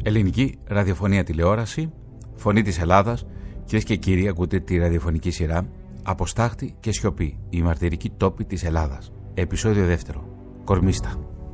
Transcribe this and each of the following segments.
Ελληνική ραδιοφωνία τηλεόραση, Φωνή της Ελλάδας. Κυρίες και κύριοι, ακούτε τη ραδιοφωνική σειρά «Αποστάχτη και σιωπή, η μαρτυρική τόπη της Ελλάδας». Επεισόδιο δεύτερο. Κορμίστα.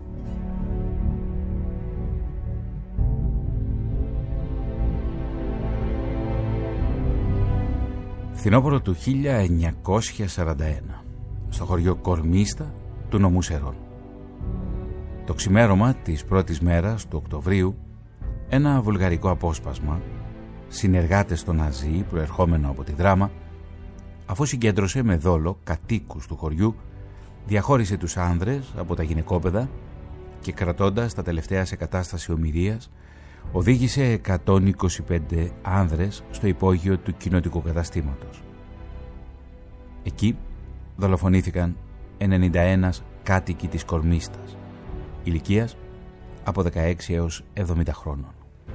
Φθινόπωρο του 1941, στο χωριό Κορμίστα του νομού Σερών. Το ξημέρωμα της πρώτης μέρας του Οκτωβρίου, ένα βουλγαρικό απόσπασμα, συνεργάτες των Ναζί προερχόμενο από τη Δράμα, αφού συγκέντρωσε με δόλο κατοίκους του χωριού, διαχώρισε τους άνδρες από τα γυναικόπαιδα και, κρατώντας τα τελευταία σε κατάσταση ομηρίας, οδήγησε 125 άνδρες στο υπόγειο του κοινοτικού καταστήματος. Εκεί δολοφονήθηκαν 91 κάτοικοι της Κορμίστας, ηλικίας από 16 έως 70 χρόνων.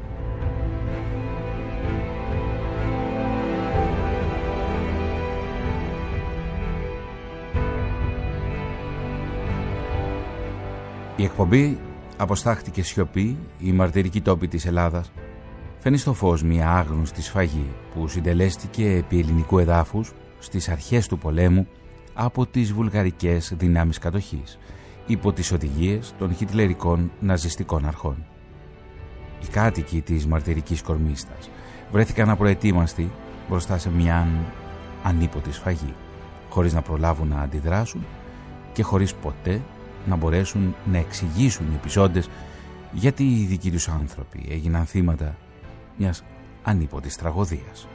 Η εκπομπή «Αποστάχτη και σιωπή, η μαρτυρική τόπη της Ελλάδας» φαίνει στο φως μια άγνωστη σφαγή που συντελέστηκε επί ελληνικού εδάφους στις αρχές του πολέμου από τις βουλγαρικές δυνάμεις κατοχής, υπό τις οδηγίες των χιτλερικών ναζιστικών αρχών. Οι κάτοικοι της μαρτυρικής Κορμίστας βρέθηκαν απροετοίμαστοι μπροστά σε μια ανίποτη σφαγή, χωρίς να προλάβουν να αντιδράσουν και χωρίς ποτέ να μπορέσουν να εξηγήσουν οι επιζώντες γιατί οι δικοί τους άνθρωποι έγιναν θύματα μιας ανίποτης τραγωδίας.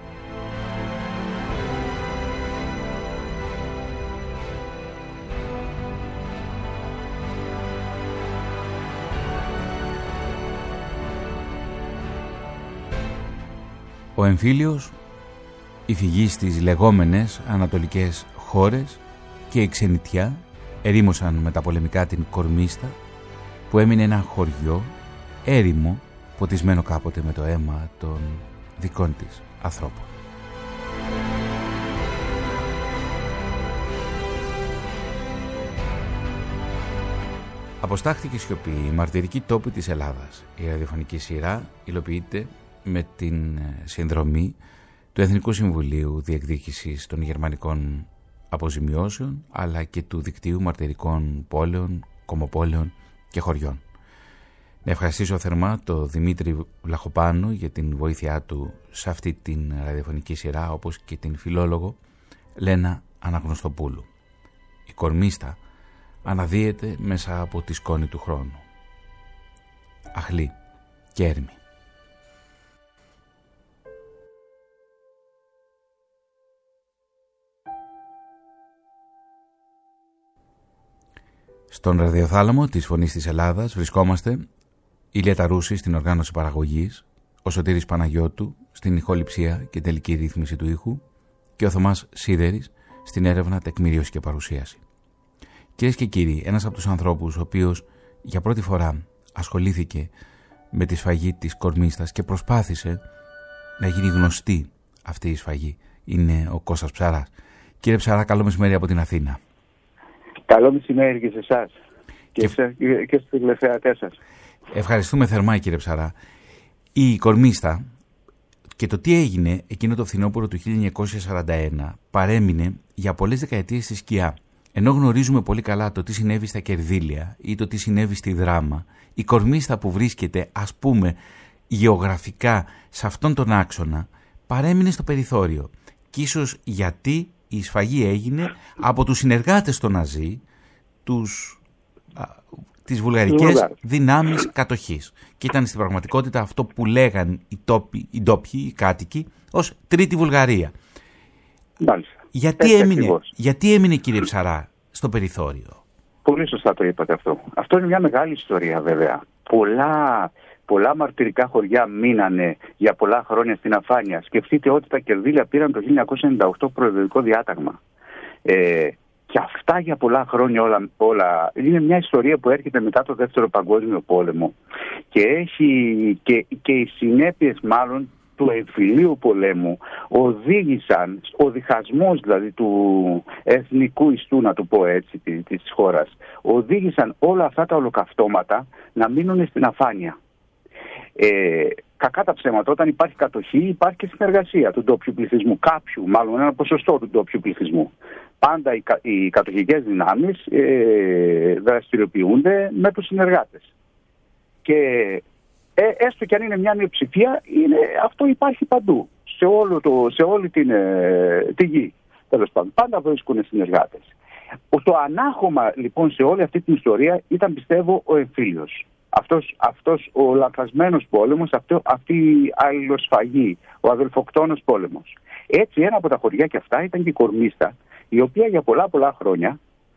Ο εμφύλιος, η φυγή στις λεγόμενες ανατολικές χώρες και η ξενιτιά ερήμωσαν μεταπολεμικά την Κορμίστα, που έμεινε ένα χωριό έρημο, ποτισμένο κάποτε με το αίμα των δικών της ανθρώπων. Αποστάχτη και σιωπή, η μαρτυρική τόπη της Ελλάδας. Η ραδιοφωνική σειρά υλοποιείται με την συνδρομή του Εθνικού Συμβουλίου Διεκδίκησης των Γερμανικών Αποζημιώσεων, αλλά και του Δικτύου Μαρτυρικών Πόλεων, Κομμοπόλεων και Χωριών. Να ευχαριστήσω θερμά τον Δημήτρη Βλαχοπάνου για την βοήθειά του σε αυτή την ραδιοφωνική σειρά, όπως και την φιλόλογο Λένα Αναγνωστοπούλου. Η Κορμίστα αναδύεται μέσα από τη σκόνη του χρόνου. Αχλή και έρημη. Στον ραδιοθάλαμο της Φωνής της Ελλάδας βρισκόμαστε Ηλία Ταρούση στην οργάνωση παραγωγής, ο Σωτήρης Παναγιώτου στην ηχοληψία και τελική ρύθμιση του ήχου και ο Θωμάς Σίδερης στην έρευνα, τεκμηρίωση και παρουσίαση. Κυρίες και κύριοι, ένας από τους ανθρώπους ο οποίος για πρώτη φορά ασχολήθηκε με τη σφαγή της Κορμίστας και προσπάθησε να γίνει γνωστή αυτή η σφαγή είναι ο Κώστας Ψαράς. Κύριε Ψαρά, καλό μεσημέρι από την Αθήνα. Καλό μεσημέρι και σε εσάς και στους τηλεθεατές σας. Ευχαριστούμε θερμά, κύριε Ψαρά. Η Κορμίστα και το τι έγινε εκείνο το φθινόπωρο του 1941 παρέμεινε για πολλές δεκαετίες στη σκιά. Ενώ γνωρίζουμε πολύ καλά το τι συνέβη στα Κερδίλια ή το τι συνέβη στη Δράμα, η Κορμίστα που βρίσκεται, ας πούμε, γεωγραφικά σε αυτόν τον άξονα παρέμεινε στο περιθώριο. Και ίσως γιατί η σφαγή έγινε από τους συνεργάτες των Ναζί, τις βουλγαρικές δυνάμεις κατοχής. Και ήταν στην πραγματικότητα αυτό που λέγαν οι ντόπιοι, οι κάτοικοι, ως Τρίτη Βουλγαρία. Γιατί έμεινε, κύριε Ψαρά, στο περιθώριο? Πολύ σωστά το είπατε αυτό. Αυτό είναι μια μεγάλη ιστορία, βέβαια. Πολλά μαρτυρικά χωριά μείνανε για πολλά χρόνια στην αφάνεια. Σκεφτείτε ότι τα Κερδίλια πήραν το 1998 προεδρικό διάταγμα. Και αυτά για πολλά χρόνια όλα. Είναι μια ιστορία που έρχεται μετά το Δεύτερο Παγκόσμιο Πόλεμο. Και οι συνέπειες μάλλον του εμφυλίου πολέμου οδήγησαν, ο διχασμός δηλαδή του εθνικού ιστού, να το πω έτσι, της χώρας, οδήγησαν όλα αυτά τα ολοκαυτώματα να μείνουν στην αφάνεια. Κακά τα ψέματα, όταν υπάρχει κατοχή υπάρχει και συνεργασία του ντόπιου πληθυσμού, κάποιου, μάλλον ένα ποσοστό του ντόπιου πληθυσμού. Πάντα οι κατοχικές δυνάμεις δραστηριοποιούνται με τους συνεργάτες. Και έστω και αν είναι μια μειοψηφία, αυτό υπάρχει παντού, σε όλη τη γη. Τέλος πάντων, πάντα βρίσκουν συνεργάτες. Το ανάχωμα λοιπόν σε όλη αυτή την ιστορία ήταν, πιστεύω, ο εμφύλιος. Αυτός ο λανθασμένος πόλεμος, αυτή η αλληλοσφαγή, ο αδελφοκτόνος πόλεμος. Έτσι ένα από τα χωριά και αυτά ήταν και η Κορμίστα, η οποία για πολλά χρόνια,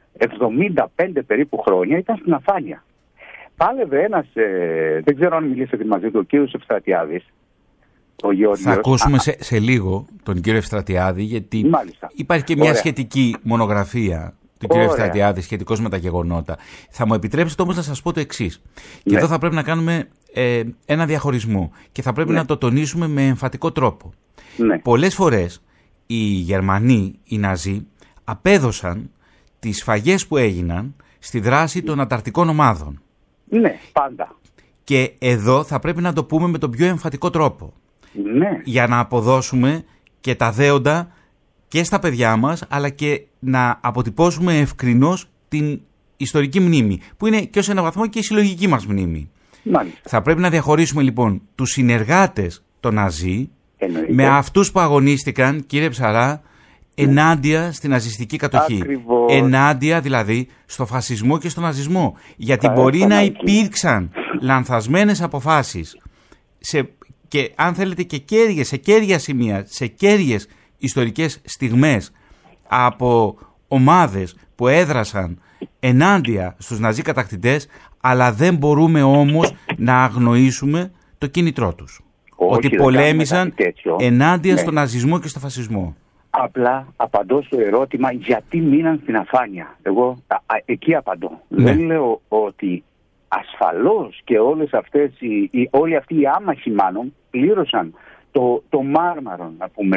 75 περίπου χρόνια, ήταν στην αφάνεια. Πάλευε ένας, δεν ξέρω αν μιλήσατε μαζί του, ο κύριος Ευστρατιάδης, ο Γεώργιος. Θα ακούσουμε σε λίγο τον κύριο Ευστρατιάδη, γιατί μάλιστα. Υπάρχει και μια σχετική μονογραφία του κύριου Ευστρατιάδη σχετικώς με τα γεγονότα. Θα μου επιτρέψετε όμως να σας πω το εξής. Και εδώ θα πρέπει να κάνουμε ένα διαχωρισμό και θα πρέπει να το τονίσουμε με εμφατικό τρόπο. Πολλές φορές οι Γερμανοί, οι Ναζί, απέδωσαν τις σφαγές που έγιναν στη δράση των ανταρκτικών ομάδων. Ναι, πάντα. Και εδώ θα πρέπει να το πούμε με τον πιο εμφατικό τρόπο. Ναι. Για να αποδώσουμε και τα δέοντα και στα παιδιά μας, αλλά και να αποτυπώσουμε ευκρινώς την ιστορική μνήμη, που είναι και ως ένα βαθμό και η συλλογική μας μνήμη. Μάλιστα. Θα πρέπει να διαχωρίσουμε λοιπόν τους συνεργάτες των Ναζί με αυτούς που αγωνίστηκαν, κύριε Ψαρά, ενάντια στην ναζιστική κατοχή. Ακριβώς. Ενάντια δηλαδή στο φασισμό και στον ναζισμό. Γιατί μπορεί να υπήρξαν λανθασμένες αποφάσεις και αν θέλετε και σε κέρια σημεία, σε κέριες ιστορικές στιγμές από ομάδες που έδρασαν ενάντια στους ναζί κατακτητές, αλλά δεν μπορούμε όμως να αγνοήσουμε το κίνητρό τους. Ότι πολέμησαν ενάντια στον ναζισμό και στο φασισμό. Απλά απαντώ στο ερώτημα γιατί μείναν στην αφάνεια. Εγώ εκεί απαντώ. Δεν λέω ότι ασφαλώς και όλοι αυτοί οι άμαχοι μάλλον πλήρωσαν το μάρμαρο, να πούμε,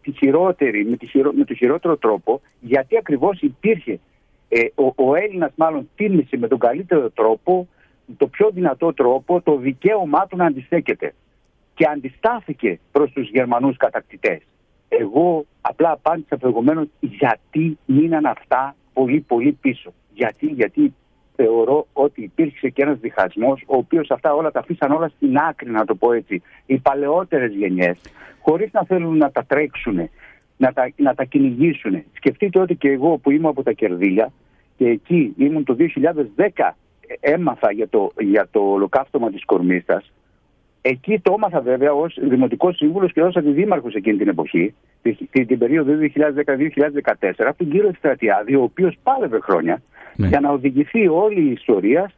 με το χειρότερο τρόπο, γιατί ακριβώς υπήρχε ο Έλληνας μάλλον τίμησε με τον καλύτερο τρόπο, το πιο δυνατό τρόπο, το δικαίωμά του να αντιστέκεται. Και αντιστάθηκε προς τους Γερμανούς κατακτητές. Εγώ απάντησα προηγουμένως γιατί μείναν αυτά πολύ πίσω. Γιατί θεωρώ ότι υπήρξε και ένας διχασμός, ο οποίος αυτά όλα τα αφήσαν όλα στην άκρη, να το πω έτσι, οι παλαιότερες γενιές, χωρίς να θέλουν να τα τρέξουν, να τα κυνηγήσουν. Σκεφτείτε ότι και εγώ που είμαι από τα Κερδίλια και εκεί ήμουν το 2010, έμαθα για το ολοκαύτωμα της Κορμίστας. Εκεί το έμαθα βέβαια ως δημοτικός σύμβουλος και ως αντιδήμαρχος εκείνη την εποχή, την περίοδο 2010-2014, από τον κύριο Ευστρατιάδη, ο οποίος πάλευε χρόνια για να οδηγηθεί όλη η ιστορία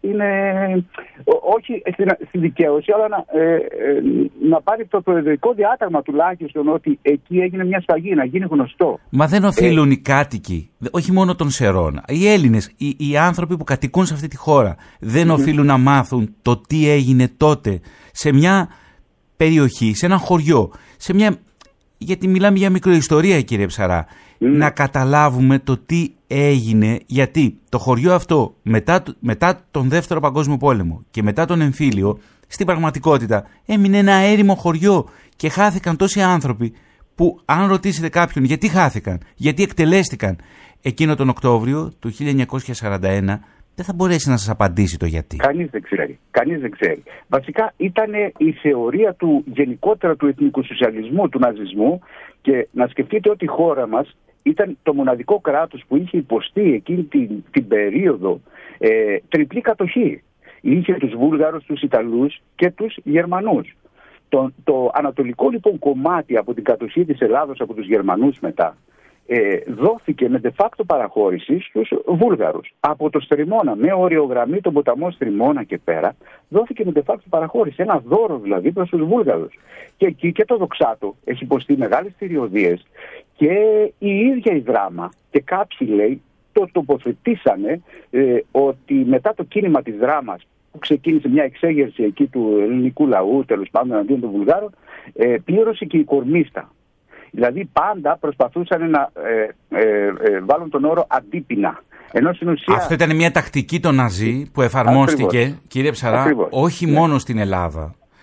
όχι στη δικαίωση, αλλά να πάρει το προεδρικό διάταγμα τουλάχιστον ότι εκεί έγινε μια σφαγή, να γίνει γνωστό. Μα δεν οφείλουν οι κάτοικοι, όχι μόνο των Σερών, οι Έλληνες, οι άνθρωποι που κατοικούν σε αυτή τη χώρα, δεν οφείλουν να μάθουν το τι έγινε τότε σε μια περιοχή, σε ένα χωριό, γιατί μιλάμε για μικροϊστορία, κύριε Ψαρά, να καταλάβουμε το τι έγινε, γιατί το χωριό αυτό μετά τον Δεύτερο Παγκόσμιο Πόλεμο και μετά τον εμφύλιο, στην πραγματικότητα έμεινε ένα έρημο χωριό και χάθηκαν τόσοι άνθρωποι που αν ρωτήσετε κάποιον γιατί χάθηκαν, γιατί εκτελέστηκαν εκείνο τον Οκτώβριο του 1941, δεν θα μπορέσει να σας απαντήσει το γιατί. Κανείς δεν ξέρει. Βασικά ήταν η θεωρία γενικότερα του εθνικού σοσιαλισμού, του ναζισμού, και να σκεφτείτε ότι η χώρα μας ήταν το μοναδικό κράτος που είχε υποστεί εκείνη την περίοδο τριπλή κατοχή. Είχε τους Βούλγαρους, τους Ιταλούς και τους Γερμανούς. Το ανατολικό λοιπόν κομμάτι από την κατοχή της Ελλάδος από τους Γερμανούς μετά δόθηκε με de facto παραχώρηση στους Βούλγαρους. Από το Στριμώνα, με οριογραμμή τον ποταμό Στριμώνα και πέρα, δόθηκε με de facto παραχώρηση. Ένα δώρο δηλαδή προς τους Βούλγαρους. Και εκεί και το Δοξάτο έχει υποστεί μεγάλες θηριωδίες και η ίδια η Δράμα, και κάποιοι λέει το τοποθετήσανε ότι μετά το κίνημα της Δράμας, που ξεκίνησε μια εξέγερση εκεί του ελληνικού λαού, τέλος πάντων εναντίον των Βουλγάρων, πλήρωσε και η Κορμίστα. Δηλαδή πάντα προσπαθούσαν να βάλουν τον όρο αντίπεινα. Ενώ στην ουσία... Αυτό ήταν μια τακτική των Ναζί που εφαρμόστηκε, κύριε Ψαρά, όχι μόνο στην Ελλάδα,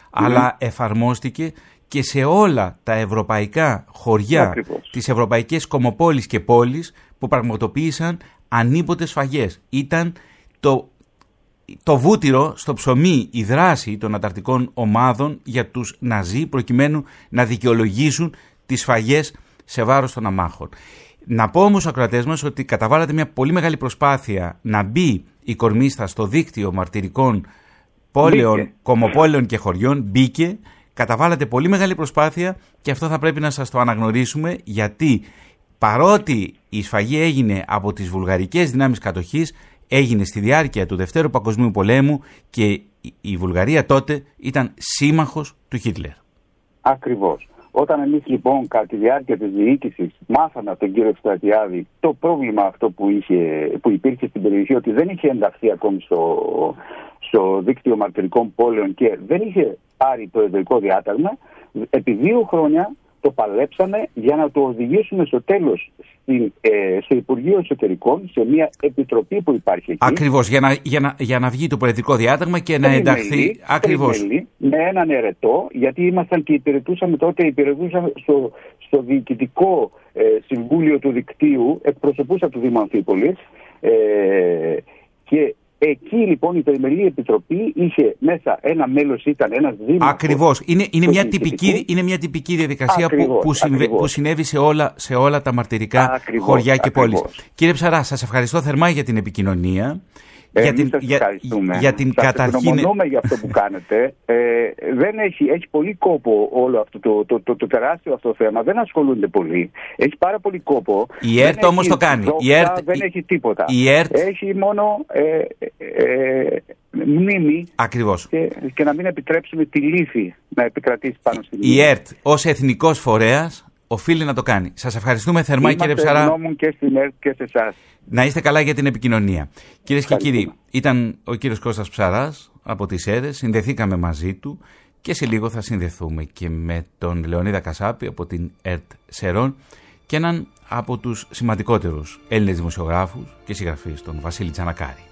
αλλά εφαρμόστηκε και σε όλα τα ευρωπαϊκά χωριά, τις ευρωπαϊκές κομμοπόλεις και πόλεις που πραγματοποίησαν ανίποτες σφαγές. Ήταν το βούτυρο στο ψωμί η δράση των ανταρτικών ομάδων για τους Ναζί προκειμένου να δικαιολογήσουν τις σφαγές σε βάρος των αμάχων. Να πω όμως, ακροατές μας, ότι καταβάλατε μια πολύ μεγάλη προσπάθεια να μπει η Κορμίστα στο δίκτυο μαρτυρικών πόλεων, κομμοπόλεων και χωριών. Μπήκε, καταβάλατε πολύ μεγάλη προσπάθεια και αυτό θα πρέπει να σας το αναγνωρίσουμε, γιατί παρότι η σφαγή έγινε από τις βουλγαρικές δυνάμεις κατοχής, έγινε στη διάρκεια του Δευτέρου Παγκοσμίου Πολέμου και η Βουλγαρία τότε ήταν σύμμαχος του Χίτλερ. Ακριβώς. Όταν εμείς λοιπόν κατά τη διάρκεια της διοίκησης μάθαμε από τον κύριο Ευστρατιάδη το πρόβλημα αυτό που υπήρχε στην περιοχή, ότι δεν είχε ενταχθεί ακόμη στο δίκτυο μαρτυρικών πόλεων και δεν είχε πάρει το εδρικό διάταγμα, επί 2 χρόνια το παλέψαμε για να το οδηγήσουμε στο τέλος στο Υπουργείο Εσωτερικών, σε μια επιτροπή που υπάρχει εκεί. Ακριβώς, για να βγει το προεδρικό διάταγμα και να ενταχθεί. Ακριβώς. Με έναν ερετό, γιατί ήμασταν και υπηρετούσαμε στο διοικητικό συμβούλιο του δικτύου, εκπροσωπούσα του Δήμου Αμφίπολης, και εκεί λοιπόν η Περιμελή Επιτροπή είχε μέσα ένα μέλος, ήταν ένας δήμαρχος. Ακριβώς. Είναι μια τυπική διαδικασία που συνέβη σε όλα τα μαρτυρικά χωριά και πόλεις. Κύριε Ψαρά, σας ευχαριστώ θερμά για την επικοινωνία. Για την καταρχήν για αυτό που κάνετε. Έχει πολύ κόπο όλο αυτό το τεράστιο αυτό θέμα. Δεν ασχολούνται πολύ. Έχει πάρα πολύ κόπο. Η ΕΡΤ όμως το κάνει. Δεν έχει τίποτα. ΕΡΤ έχει μόνο μνήμη. Ακριβώς. Και να μην επιτρέψουμε τη λύθη να επικρατήσει πάνω στη μνήμη. Η ΕΡΤ ως εθνικός φορέας οφείλει να το κάνει. Σας ευχαριστούμε θερμά, κύριε Ψαρά. Ευγνώμων και στην ΕΡΤ και σε εσάς. Να είστε καλά για την επικοινωνία. Κυρίες και κύριοι, ήταν ο κύριος Κώστας Ψαράς από τις ΣΕΡΕΣ. Συνδεθήκαμε μαζί του και σε λίγο θα συνδεθούμε και με τον Λεωνίδα Κασάπη από την ΕΡΤ Σερών και έναν από τους σημαντικότερους Έλληνες δημοσιογράφους και συγγραφείς, τον Βασίλη Τζανακάρη.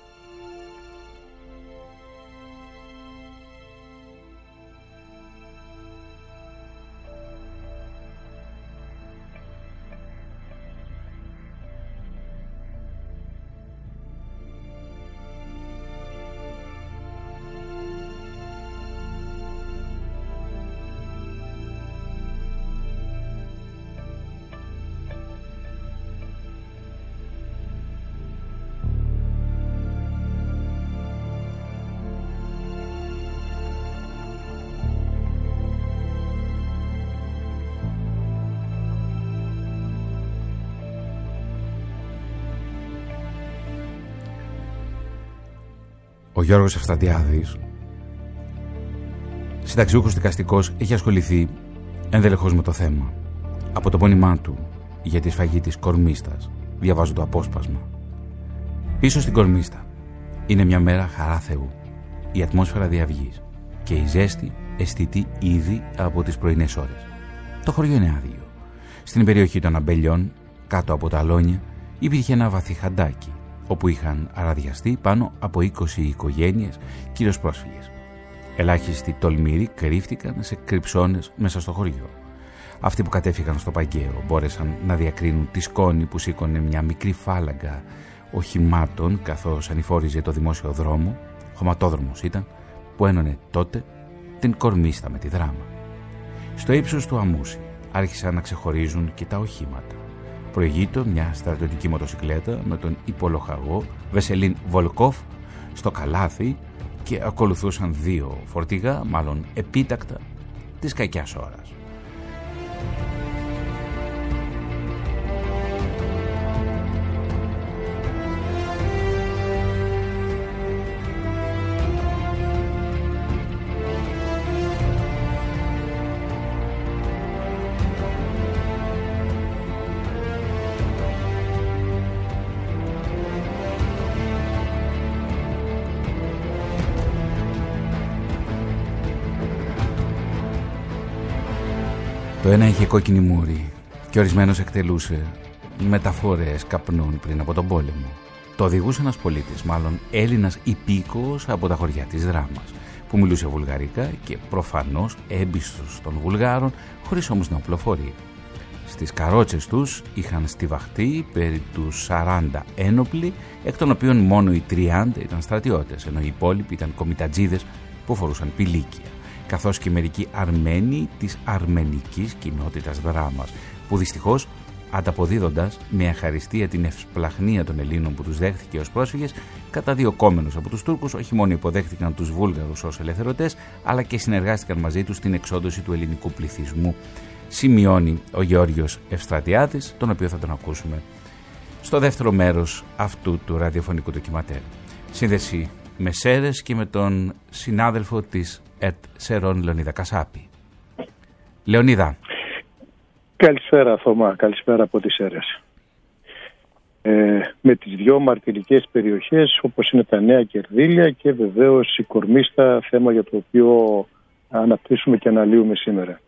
Ο Γιώργος Ευστρατιάδης, συνταξιούχος δικαστικός, έχει ασχοληθεί ενδελεχώς με το θέμα. Από το πόνημά του για τη σφαγή της Κορμίστας διαβάζω το απόσπασμα. Πίσω στην Κορμίστα είναι μια μέρα χαρά Θεού, η ατμόσφαιρα διαυγής και η ζέστη αισθητή ήδη από τις πρωινές ώρες. Το χωριό είναι άδειο. Στην περιοχή των Αμπελιών, κάτω από τα αλόνια, υπήρχε ένα βαθύ χαντάκι, όπου είχαν αραδιαστεί πάνω από 20 οικογένειες, κυρίως πρόσφυγες. Ελάχιστοι τολμήροι κρύφτηκαν σε κρυψώνες μέσα στο χωριό. Αυτοί που κατέφυγαν στο Παγκαίο μπόρεσαν να διακρίνουν τη σκόνη που σήκωνε μια μικρή φάλαγγα οχημάτων καθώς ανηφόριζε το δημόσιο δρόμο, χωματόδρομος ήταν, που ένωνε τότε την Κορμίστα με τη Δράμα. Στο ύψος του Αμούσι άρχισαν να ξεχωρίζουν και τα οχήματα. Προηγείτο μια στρατιωτική μοτοσικλέτα με τον υπολοχαγό Βεσελίν Βολκόφ στο καλάθι και ακολουθούσαν 2 φορτηγά, μάλλον επίτακτα, της κακιάς ώρας. Το ένα είχε κόκκινη μούρη και ορισμένος εκτελούσε μεταφορές καπνών πριν από τον πόλεμο. Το οδηγούσε ένας πολίτης, μάλλον Έλληνας υπήκοος από τα χωριά της Δράμας, που μιλούσε βουλγαρικά και προφανώς έμπιστος των Βουλγάρων, χωρίς όμως να οπλοφορεί. Στις καρότσες τους είχαν στιβαχτεί περί τους 40 ένοπλοι, εκ των οποίων μόνο οι 30 ήταν στρατιώτες, ενώ οι υπόλοιποι ήταν κομιτατζίδες που φορούσαν πηλίκια, καθώς και μερικοί Αρμένοι της αρμενικής κοινότητας Δράμας, που δυστυχώς, ανταποδίδοντας με αχαριστία την ευσπλαχνία των Ελλήνων που τους δέχθηκε ως πρόσφυγες, καταδιωκόμενους από τους Τούρκους, όχι μόνο υποδέχτηκαν τους Βούλγαρους ως ελευθερωτές, αλλά και συνεργάστηκαν μαζί τους στην εξόντωση του ελληνικού πληθυσμού, σημειώνει ο Γεώργιος Ευστρατιάδης, τον οποίο θα τον ακούσουμε στο δεύτερο μέρος αυτού του ραδιοφωνικού ντοκιματέρ. Σύνδεση με Σέρρες και με τον συνάδελφο της ΕΡΤ Σερών, Λεωνίδα Κασάπη. Λεωνίδα. Καλησπέρα Θωμά, καλησπέρα από τις Σέρρες. Με τις δυο μαρτυρικές περιοχές όπως είναι τα Νέα Κερδίλια και βεβαίως η Κορμίστα, θέμα για το οποίο αναπτύσσουμε και αναλύουμε σήμερα.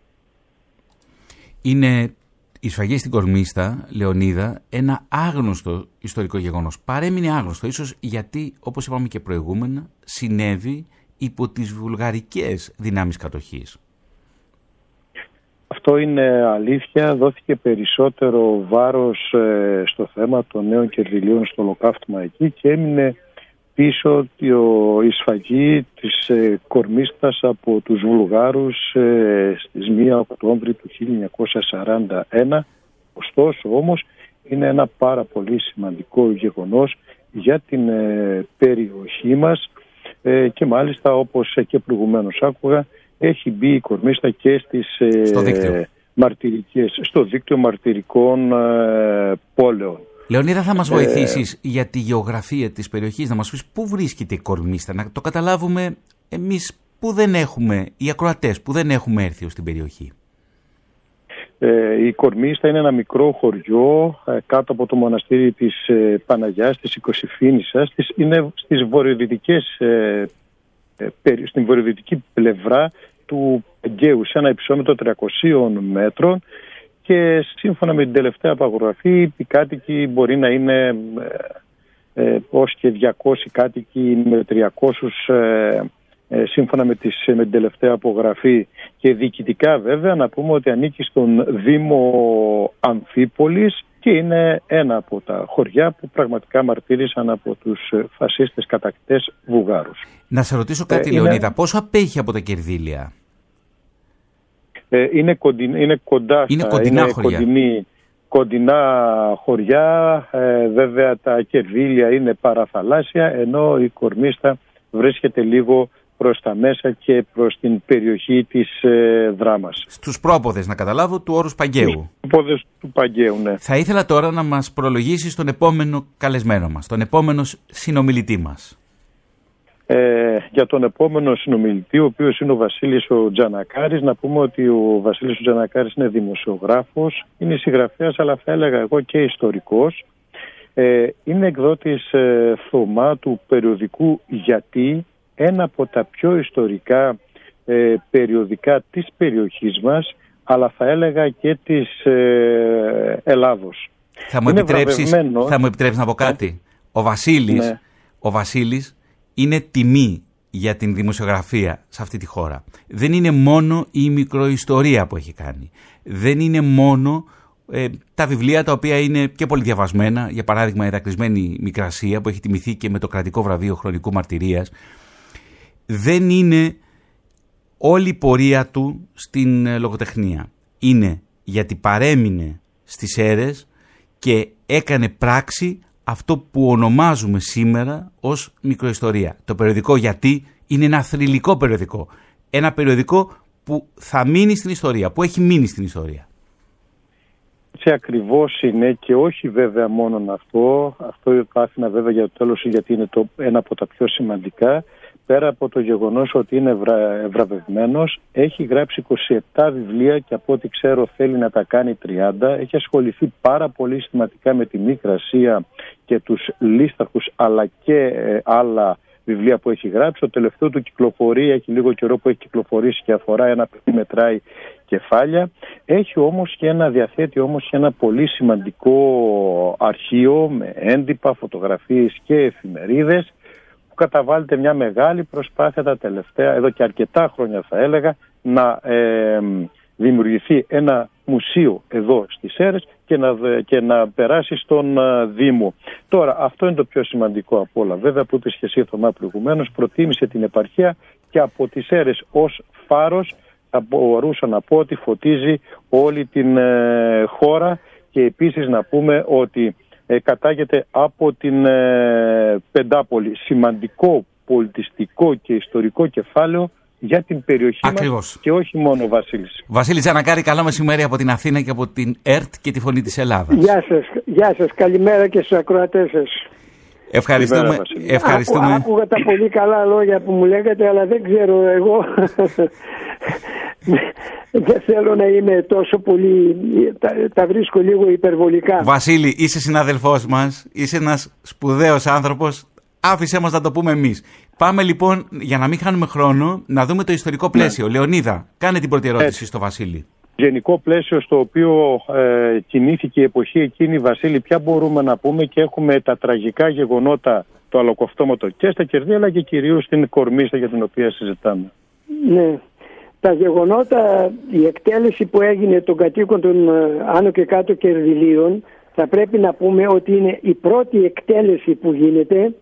Είναι η σφαγή στην Κορμίστα, Λεωνίδα, ένα άγνωστο ιστορικό γεγονός. Παρέμεινε άγνωστο, ίσως γιατί, όπως είπαμε και προηγούμενα, συνέβη υπό τις βουλγαρικές δυνάμεις κατοχής. Αυτό είναι αλήθεια. Δόθηκε περισσότερο βάρος στο θέμα των Νέων Κερδιλίων στο ολοκαύτωμα εκεί και έμεινε πίσω η σφαγή της Κορμίστας από τους Βουλγάρους στις 1 Οκτώβρη του 1941. Ωστόσο όμως είναι ένα πάρα πολύ σημαντικό γεγονός για την περιοχή μας και μάλιστα όπως και προηγουμένως άκουγα, έχει μπει η Κορμίστα και στο δίκτυο μαρτυρικών πόλεων. Λεωνίδα, θα μας βοηθήσεις για τη γεωγραφία της περιοχής, να μας πεις πού βρίσκεται η Κορμίστα, να το καταλάβουμε εμείς που δεν έχουμε, οι ακροατές που δεν έχουμε έρθει ως την περιοχή. Η Κορμίστα είναι ένα μικρό χωριό κάτω από το μοναστήρι της Παναγιάς, της Οικοσυφήνισσας. Είναι στην βορειοδυτική πλευρά του Αιγαίου, σε ένα υψόμετρο 300 μέτρων, και σύμφωνα με την τελευταία απαγραφή οι κάτοικοι μπορεί να είναι ως και 200 κάτοικοι με 300 σύμφωνα με την τελευταία απογραφή, και διοικητικά βέβαια να πούμε ότι ανήκει στον Δήμο Αμφίπολης και είναι ένα από τα χωριά που πραγματικά μαρτύρησαν από τους φασίστες κατακτητές Βουλγάρους. Να σε ρωτήσω κάτι, Λεωνίδα, πόσο απέχει από τα Κερδίλια? Είναι κοντά, κοντινά χωριά. Βέβαια τα Κερδίλια είναι παραθαλάσσια, ενώ η Κορμίστα βρίσκεται λίγο προς τα μέσα και προς την περιοχή της Δράμας. Στους πρόποδες, να καταλάβω, του όρους Παγκαίου. Στους πρόποδες του Παγκαίου, ναι. Θα ήθελα τώρα να μας προλογίσεις τον επόμενο καλεσμένο μας, τον επόμενο συνομιλητή μας. Για τον επόμενο συνομιλητή, ο οποίος είναι ο Βασίλης ο Τζανακάρης, να πούμε ότι ο Βασίλης ο Τζανακάρης είναι δημοσιογράφος, είναι συγγραφέας, αλλά θα έλεγα εγώ και ιστορικός. Είναι εκδότης Θωμά του περιοδικού «Γιατί», ένα από τα πιο ιστορικά περιοδικά της περιοχής μας, αλλά θα έλεγα και της Ελλάδος. Θα μου επιτρέψεις να πω κάτι? Ο Βασίλης είναι τιμή για την δημοσιογραφία σε αυτή τη χώρα. Δεν είναι μόνο η μικροϊστορία που έχει κάνει. Δεν είναι μόνο τα βιβλία τα οποία είναι και πολύ διαβασμένα. Για παράδειγμα, η Δακρυσμένη Μικρασία που έχει τιμηθεί και με το κρατικό βραβείο χρονικού μαρτυρίας. Δεν είναι όλη η πορεία του στην λογοτεχνία. Είναι γιατί παρέμεινε στις Σέρρες και έκανε πράξη αυτό που ονομάζουμε σήμερα ως μικροϊστορία. Το περιοδικό «Γιατί» είναι ένα θρυλικό περιοδικό. Ένα περιοδικό που θα μείνει στην ιστορία, που έχει μείνει στην ιστορία. Έτσι ακριβώς είναι, και όχι βέβαια μόνον αυτό. Αυτό θα άφηνα βέβαια για το τέλος, γιατί είναι ένα από τα πιο σημαντικά. Πέρα από το γεγονός ότι είναι βραβευμένος, έχει γράψει 27 βιβλία και από ό,τι ξέρω θέλει να τα κάνει 30. Έχει ασχοληθεί πάρα πολύ συστηματικά με τη Μικρασία και τους Λίσταρχους, αλλά και άλλα βιβλία που έχει γράψει. Το τελευταίο του κυκλοφορεί, έχει λίγο καιρό που έχει κυκλοφορήσει και αφορά ένα παιδί μετράει κεφάλια. Διαθέτει όμως και ένα πολύ σημαντικό αρχείο με έντυπα, φωτογραφίες και εφημερίδες, που καταβάλλεται μια μεγάλη προσπάθεια τα τελευταία, εδώ και αρκετά χρόνια θα έλεγα, να δημιουργηθεί ένα μουσείο εδώ στις Σέρρες και να περάσει στον Δήμο. Τώρα, αυτό είναι το πιο σημαντικό από όλα. Βέβαια, που είπες και εσύ, Θωμά, προηγουμένως, προτίμησε την επαρχία και από τις Σέρρες ως φάρος θα μπορούσα να πω ότι φωτίζει όλη την χώρα, και επίσης να πούμε ότι κατάγεται από την Πεντάπολη. Σημαντικό πολιτιστικό και ιστορικό κεφάλαιο για την περιοχή μας και όχι μόνο, Βασίλης. Βασίλη Τζανακάρη, καλό μεσημέρι από την Αθήνα και από την ΕΡΤ και τη Φωνή της Ελλάδας. Γεια σας, καλημέρα και στους ακροατές σας. Ευχαριστούμε. Άκουγα τα πολύ καλά λόγια που μου λέγατε, αλλά δεν ξέρω εγώ. Δεν θέλω να είμαι τόσο πολύ, τα βρίσκω λίγο υπερβολικά. Βασίλη, είσαι συναδελφός μας, είσαι ένας σπουδαίος άνθρωπος, άφησέ μας να το πούμε εμείς. Πάμε λοιπόν, για να μην χάνουμε χρόνο, να δούμε το ιστορικό πλαίσιο. Ναι. Λεωνίδα, κάνε την πρώτη ερώτηση στο Βασίλη. Γενικό πλαίσιο στο οποίο κινήθηκε η εποχή εκείνη, Βασίλη, ποια μπορούμε να πούμε, και έχουμε τα τραγικά γεγονότα, το αλοκοφτώματο και στα Κερδία, αλλά και κυρίως στην Κορμίστα για την οποία συζητάμε. Ναι. Τα γεγονότα, η εκτέλεση που έγινε των κατοίκων των άνω και κάτω κερδιλίων, θα πρέπει να πούμε ότι είναι η πρώτη εκτέλεση που γίνεται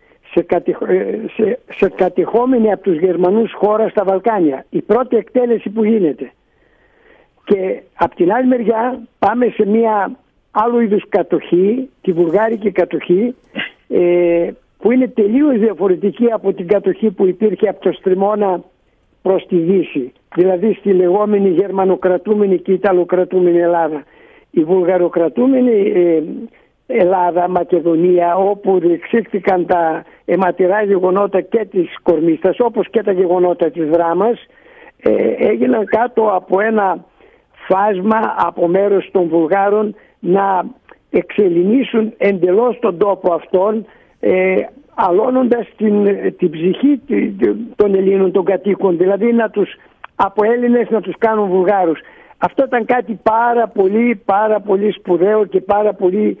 σε κατεχόμενη από τους Γερμανούς χώρα στα Βαλκάνια. Η πρώτη εκτέλεση που γίνεται. Και από την άλλη μεριά πάμε σε μια άλλου είδους κατοχή, τη βουλγάρικη κατοχή, που είναι τελείως διαφορετική από την κατοχή που υπήρχε από το Στριμώνα προς τη Δύση, δηλαδή στη λεγόμενη γερμανοκρατούμενη και ιταλοκρατούμενη Ελλάδα. Η βουλγαροκρατούμενη Ελλάδα, Μακεδονία, όπου διεξήχθηκαν τα αιματηρά γεγονότα και της Κορμίστας, όπως και τα γεγονότα της Δράμας, έγιναν κάτω από ένα φάσμα από μέρος των Βουλγάρων να εξελληνίσουν εντελώς τον τόπο αυτόν, αλώνοντας την ψυχή των Ελλήνων, των κατοίκων, δηλαδή από Έλληνες να τους κάνουν Βουλγάρους. Αυτό ήταν κάτι πάρα πολύ σπουδαίο και πάρα πολύ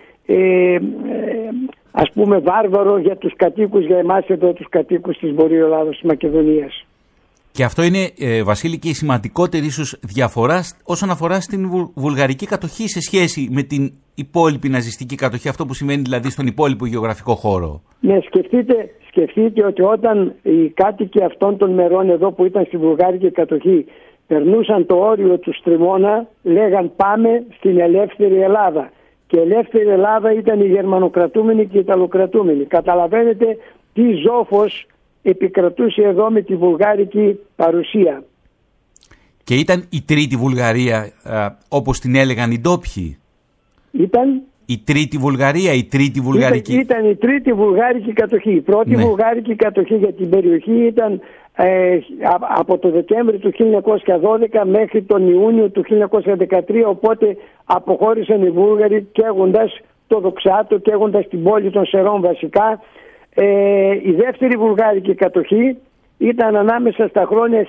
ας πούμε βάρβαρο για τους κατοίκους, για εμάς εδώ τους κατοίκους της Βορείου Ελλάδος, της Μακεδονίας. Και αυτό είναι, Βασίλη, και η σημαντικότερη ίσως διαφορά όσον αφορά στην βουλγαρική κατοχή σε σχέση με την υπόλοιπη ναζιστική κατοχή, αυτό που σημαίνει δηλαδή στον υπόλοιπο γεωγραφικό χώρο. Ναι, σκεφτείτε ότι όταν οι κάτοικοι αυτών των μερών εδώ που ήταν στη βουλγαρική κατοχή περνούσαν το όριο του Στριμώνα, λέγαν πάμε στην ελεύθερη Ελλάδα. Και η ελεύθερη Ελλάδα ήταν η γερμανοκρατούμενη και η ιταλοκρατούμενη. Καταλαβαίνετε τι ζόφος επικρατούσε εδώ με τη βουλγάρικη παρουσία. Και ήταν η τρίτη Βουλγαρία, όπως την έλεγαν οι ντόπιοι. Ήταν η τρίτη Βουλγαρία, η τρίτη βουλγαρική. Ήταν η τρίτη βουλγάρικη κατοχή. Η πρώτη βουλγάρικη κατοχή για την περιοχή ήταν από το Δεκέμβρη του 1912 μέχρι τον Ιούνιο του 1913, οπότε αποχώρησαν οι Βούλγαροι καίγοντας το Δοξάτο, καίγοντας την πόλη των Σερών βασικά. Η δεύτερη βουλγάρικη κατοχή ήταν ανάμεσα στα χρόνια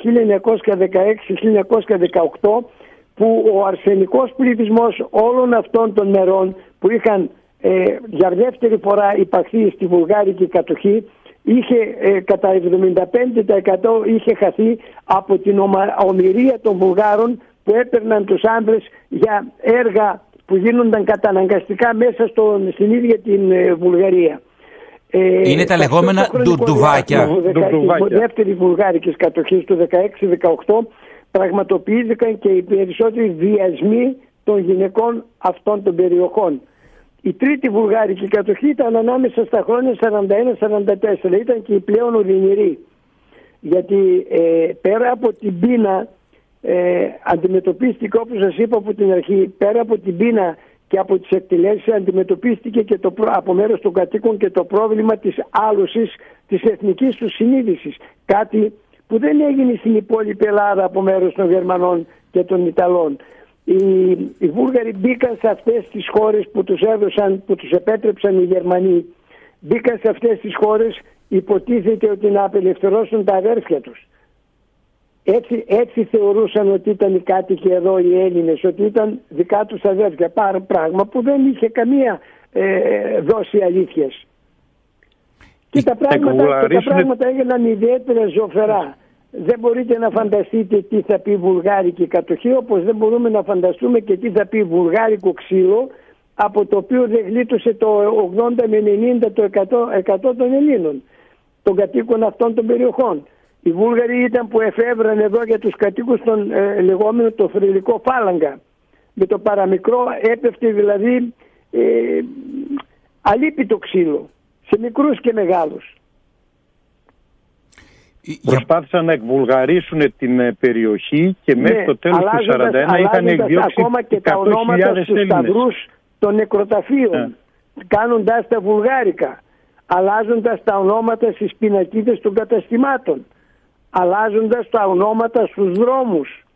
1916-1918, που ο αρσενικός πληθυσμός όλων αυτών των μερών που είχαν για δεύτερη φορά υπαχθεί στη βουλγάρικη κατοχή είχε κατά 75% είχε χαθεί από την ομηρία των Βουλγάρων που έπαιρναν τους άνδρες για έργα που γίνονταν καταναγκαστικά μέσα στην ίδια την Βουλγαρία. Είναι τα λεγόμενα ντουρντουβάκια. Η δεύτερη βουλγάρικης κατοχής του 16-18 πραγματοποιήθηκαν και οι περισσότεροι βιασμοί των γυναικών αυτών των περιοχών. Η τρίτη βουλγάρικη κατοχή ήταν ανάμεσα στα χρόνια 41-44, ήταν και η πλέον οδυνηρή. Γιατί πέρα από την πείνα αντιμετωπίστηκε, όπως σας είπα από την αρχή, πέρα από την πείνα και από τις εκτελέσεις αντιμετωπίστηκε και από μέρος των κατοίκων και το πρόβλημα της άλωσης της εθνικής τους συνείδησης. Κάτι που δεν έγινε στην υπόλοιπη Ελλάδα από μέρος των Γερμανών και των Ιταλών. Οι Βούλγαροι μπήκαν σε αυτές τις χώρες που τους έδωσαν, που τους επέτρεψαν οι Γερμανοί. Μπήκαν σε αυτές τις χώρες, υποτίθεται ότι να απελευθερώσουν τα αδέρφια τους. Έτσι θεωρούσαν ότι ήταν οι κάτοικοι εδώ οι Έλληνες, ότι ήταν δικά τους αδέρφια. Πράγμα που δεν είχε καμία δόση αλήθειας. Και τα πράγματα έγιναν ιδιαίτερα ζωφερά. Δεν μπορείτε να φανταστείτε τι θα πει βουλγάρικη κατοχή, όπως δεν μπορούμε να φανταστούμε και τι θα πει βουλγάρικο ξύλο, από το οποίο δεν γλίτωσε το 80 με 90% των Ελλήνων, των κατοίκων αυτών των περιοχών. Οι Βούλγαροι ήταν που εφεύραν εδώ για τους κατοίκους των λεγόμενων το θρυλικό φάλαγγα. Με το παραμικρό έπεφτε δηλαδή αλίπητο ξύλο, σε μικρούς και μεγάλους. Προσπάθησαν να εκβουλγαρίσουν την περιοχή και μέχρι το τέλος του 1941 είχαν εκδιώξει ακόμα και τα ονόματα στους σταυρούς των νεκροταφείων, κάνοντας τα βουλγάρικα, αλλάζοντας τα ονόματα στις πινακίδες των καταστημάτων, αλλάζοντας τα ονόματα στους δρόμους.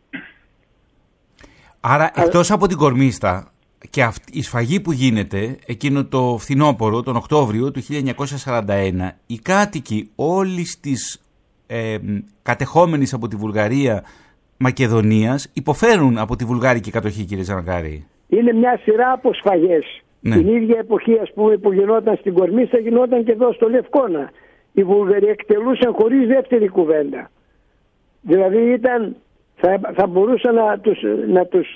Άρα εκτός από την Κορμίστα και η σφαγή που γίνεται εκείνο το φθινόπωρο, τον Οκτώβριο του 1941, οι κάτοικοι όλης της κατεχόμενης από τη Βουλγαρία Μακεδονίας υποφέρουν από τη βουλγάρικη κατοχή, κύριε Τζανακάρη. Είναι μια σειρά από σφαγές. Ναι. Την ίδια εποχή, ας πούμε, που γινόταν στην Κορμίστα, γινόταν και εδώ στο Λευκώνα. Οι Βουλγαροί εκτελούσαν χωρίς δεύτερη κουβέντα. Δηλαδή θα μπορούσαν να τους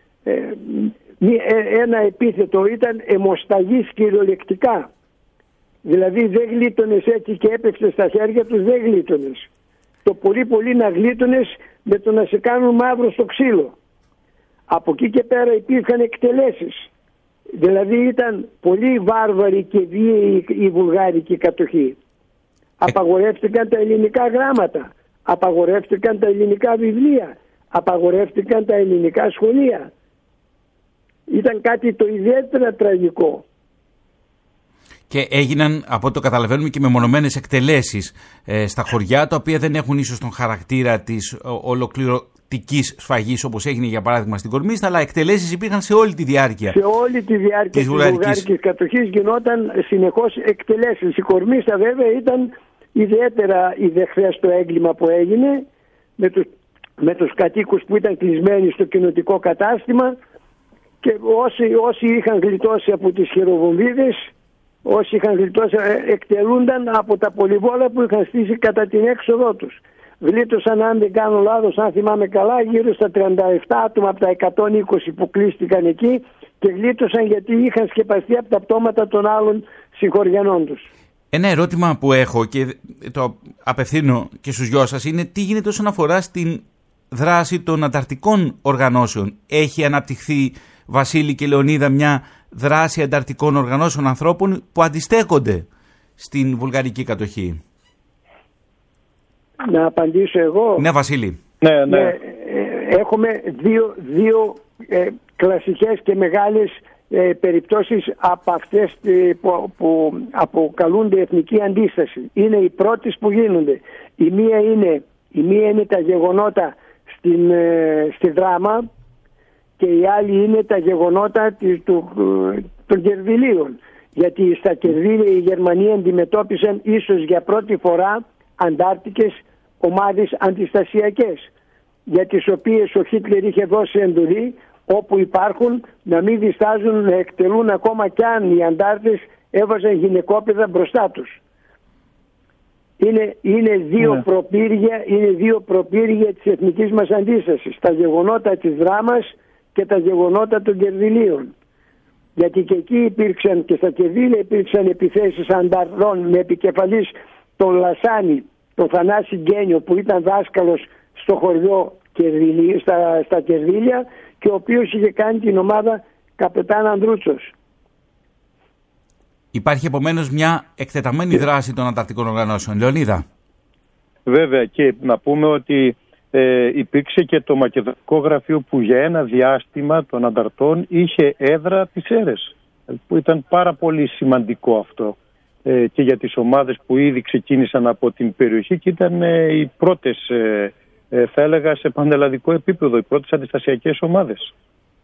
ένα επίθετο ήταν αιμοσταγής κυριολεκτικά. Δηλαδή δεν γλίτωνες έτσι και έπεφτες στα χέρια τους, δεν γλίτωνες. Το πολύ να γλίτωνες με το να σε κάνουν μαύρο στο ξύλο. Από εκεί και πέρα υπήρχαν εκτελέσεις. Δηλαδή ήταν πολύ βάρβαρη και βίαιη η βουλγάρικη κατοχή. Απαγορεύτηκαν τα ελληνικά γράμματα, απαγορεύτηκαν τα ελληνικά βιβλία, απαγορεύτηκαν τα ελληνικά σχολεία. Ήταν κάτι το ιδιαίτερα τραγικό. Και έγιναν, από ό,τι το καταλαβαίνουμε, και μεμονωμένες εκτελέσεις στα χωριά, τα οποία δεν έχουν ίσως τον χαρακτήρα της ολοκληρωτικής σφαγής, όπως έγινε για παράδειγμα στην Κορμίστα, αλλά εκτελέσεις υπήρχαν σε όλη τη διάρκεια. Σε όλη τη διάρκεια της βουλγάρικης κατοχής γινόταν συνεχώς εκτελέσεις. Η Κορμίστα βέβαια ήταν ιδιαίτερα ιδεχθές το έγκλημα που έγινε με τους κατοίκους που ήταν κλεισμένοι στο κοινοτικό κατάστημα, και όσοι είχαν γλιτώσει από τις χειροβομβίδες, όσοι είχαν γλιτώσει, εκτελούνταν από τα πολυβόλα που είχαν στήσει κατά την έξοδό τους. Γλίτωσαν, αν δεν κάνω λάθος, αν θυμάμαι καλά, γύρω στα 37 άτομα από τα 120 που κλείστηκαν εκεί, και γλίτωσαν γιατί είχαν σκεπαστεί από τα πτώματα των άλλων συγχωριανών τους. Ένα ερώτημα που έχω και το απευθύνω και στους γιο σας είναι τι γίνεται όσον αφορά στην δράση των ανταρτικών οργανώσεων. Έχει αναπτυχθεί, Βασίλη και Λεωνίδα, μια δράση ανταρτικών οργανώσεων ανθρώπων που αντιστέκονται στην βουλγαρική κατοχή? Να απαντήσω εγώ. Ναι, Βασίλη. Ναι. Έχουμε δύο κλασικές και μεγάλες περιπτώσεις από αυτές που αποκαλούνται εθνική αντίσταση. Είναι οι πρώτες που γίνονται. Η μία είναι τα γεγονότα στη Δράμα, και η άλλη είναι τα γεγονότα των Κερβιλίων. Γιατί στα Κερβίλια οι Γερμανοί αντιμετώπισαν ίσως για πρώτη φορά αντάρτικες ομάδες αντιστασιακές, για τις οποίες ο Χίτλερ είχε δώσει εντολή, όπου υπάρχουν, να μην διστάζουν να εκτελούν, ακόμα κι αν οι αντάρτες έβαζαν γυναικόπαιδα μπροστά τους. Είναι δύο προπύργια της εθνικής μας αντίστασης, τα γεγονότα της Δράμας και τα γεγονότα των Κερβιλίων. Γιατί και εκεί υπήρξαν, και στα Κερβίλια υπήρξαν επιθέσεις ανταρτών με επικεφαλής τον Λασάνη, τον Θανάση Γκένιο, που ήταν δάσκαλος στο χωριό στα Κερβίλια, και ο οποίος είχε κάνει την ομάδα Καπετάν Ανδρούτσος. Υπάρχει επομένως μια εκτεταμένη δράση των ανταρτικών οργανώσεων. Λεωνίδα. Βέβαια, και να πούμε ότι υπήρξε και το Μακεδονικό Γραφείο που για ένα διάστημα των ανταρτών είχε έδρα τις Σέρρες, που ήταν πάρα πολύ σημαντικό αυτό και για τις ομάδες που ήδη ξεκίνησαν από την περιοχή και ήταν οι πρώτες, θα έλεγα, σε πανελλαδικό επίπεδο, οι πρώτες αντιστασιακές ομάδες.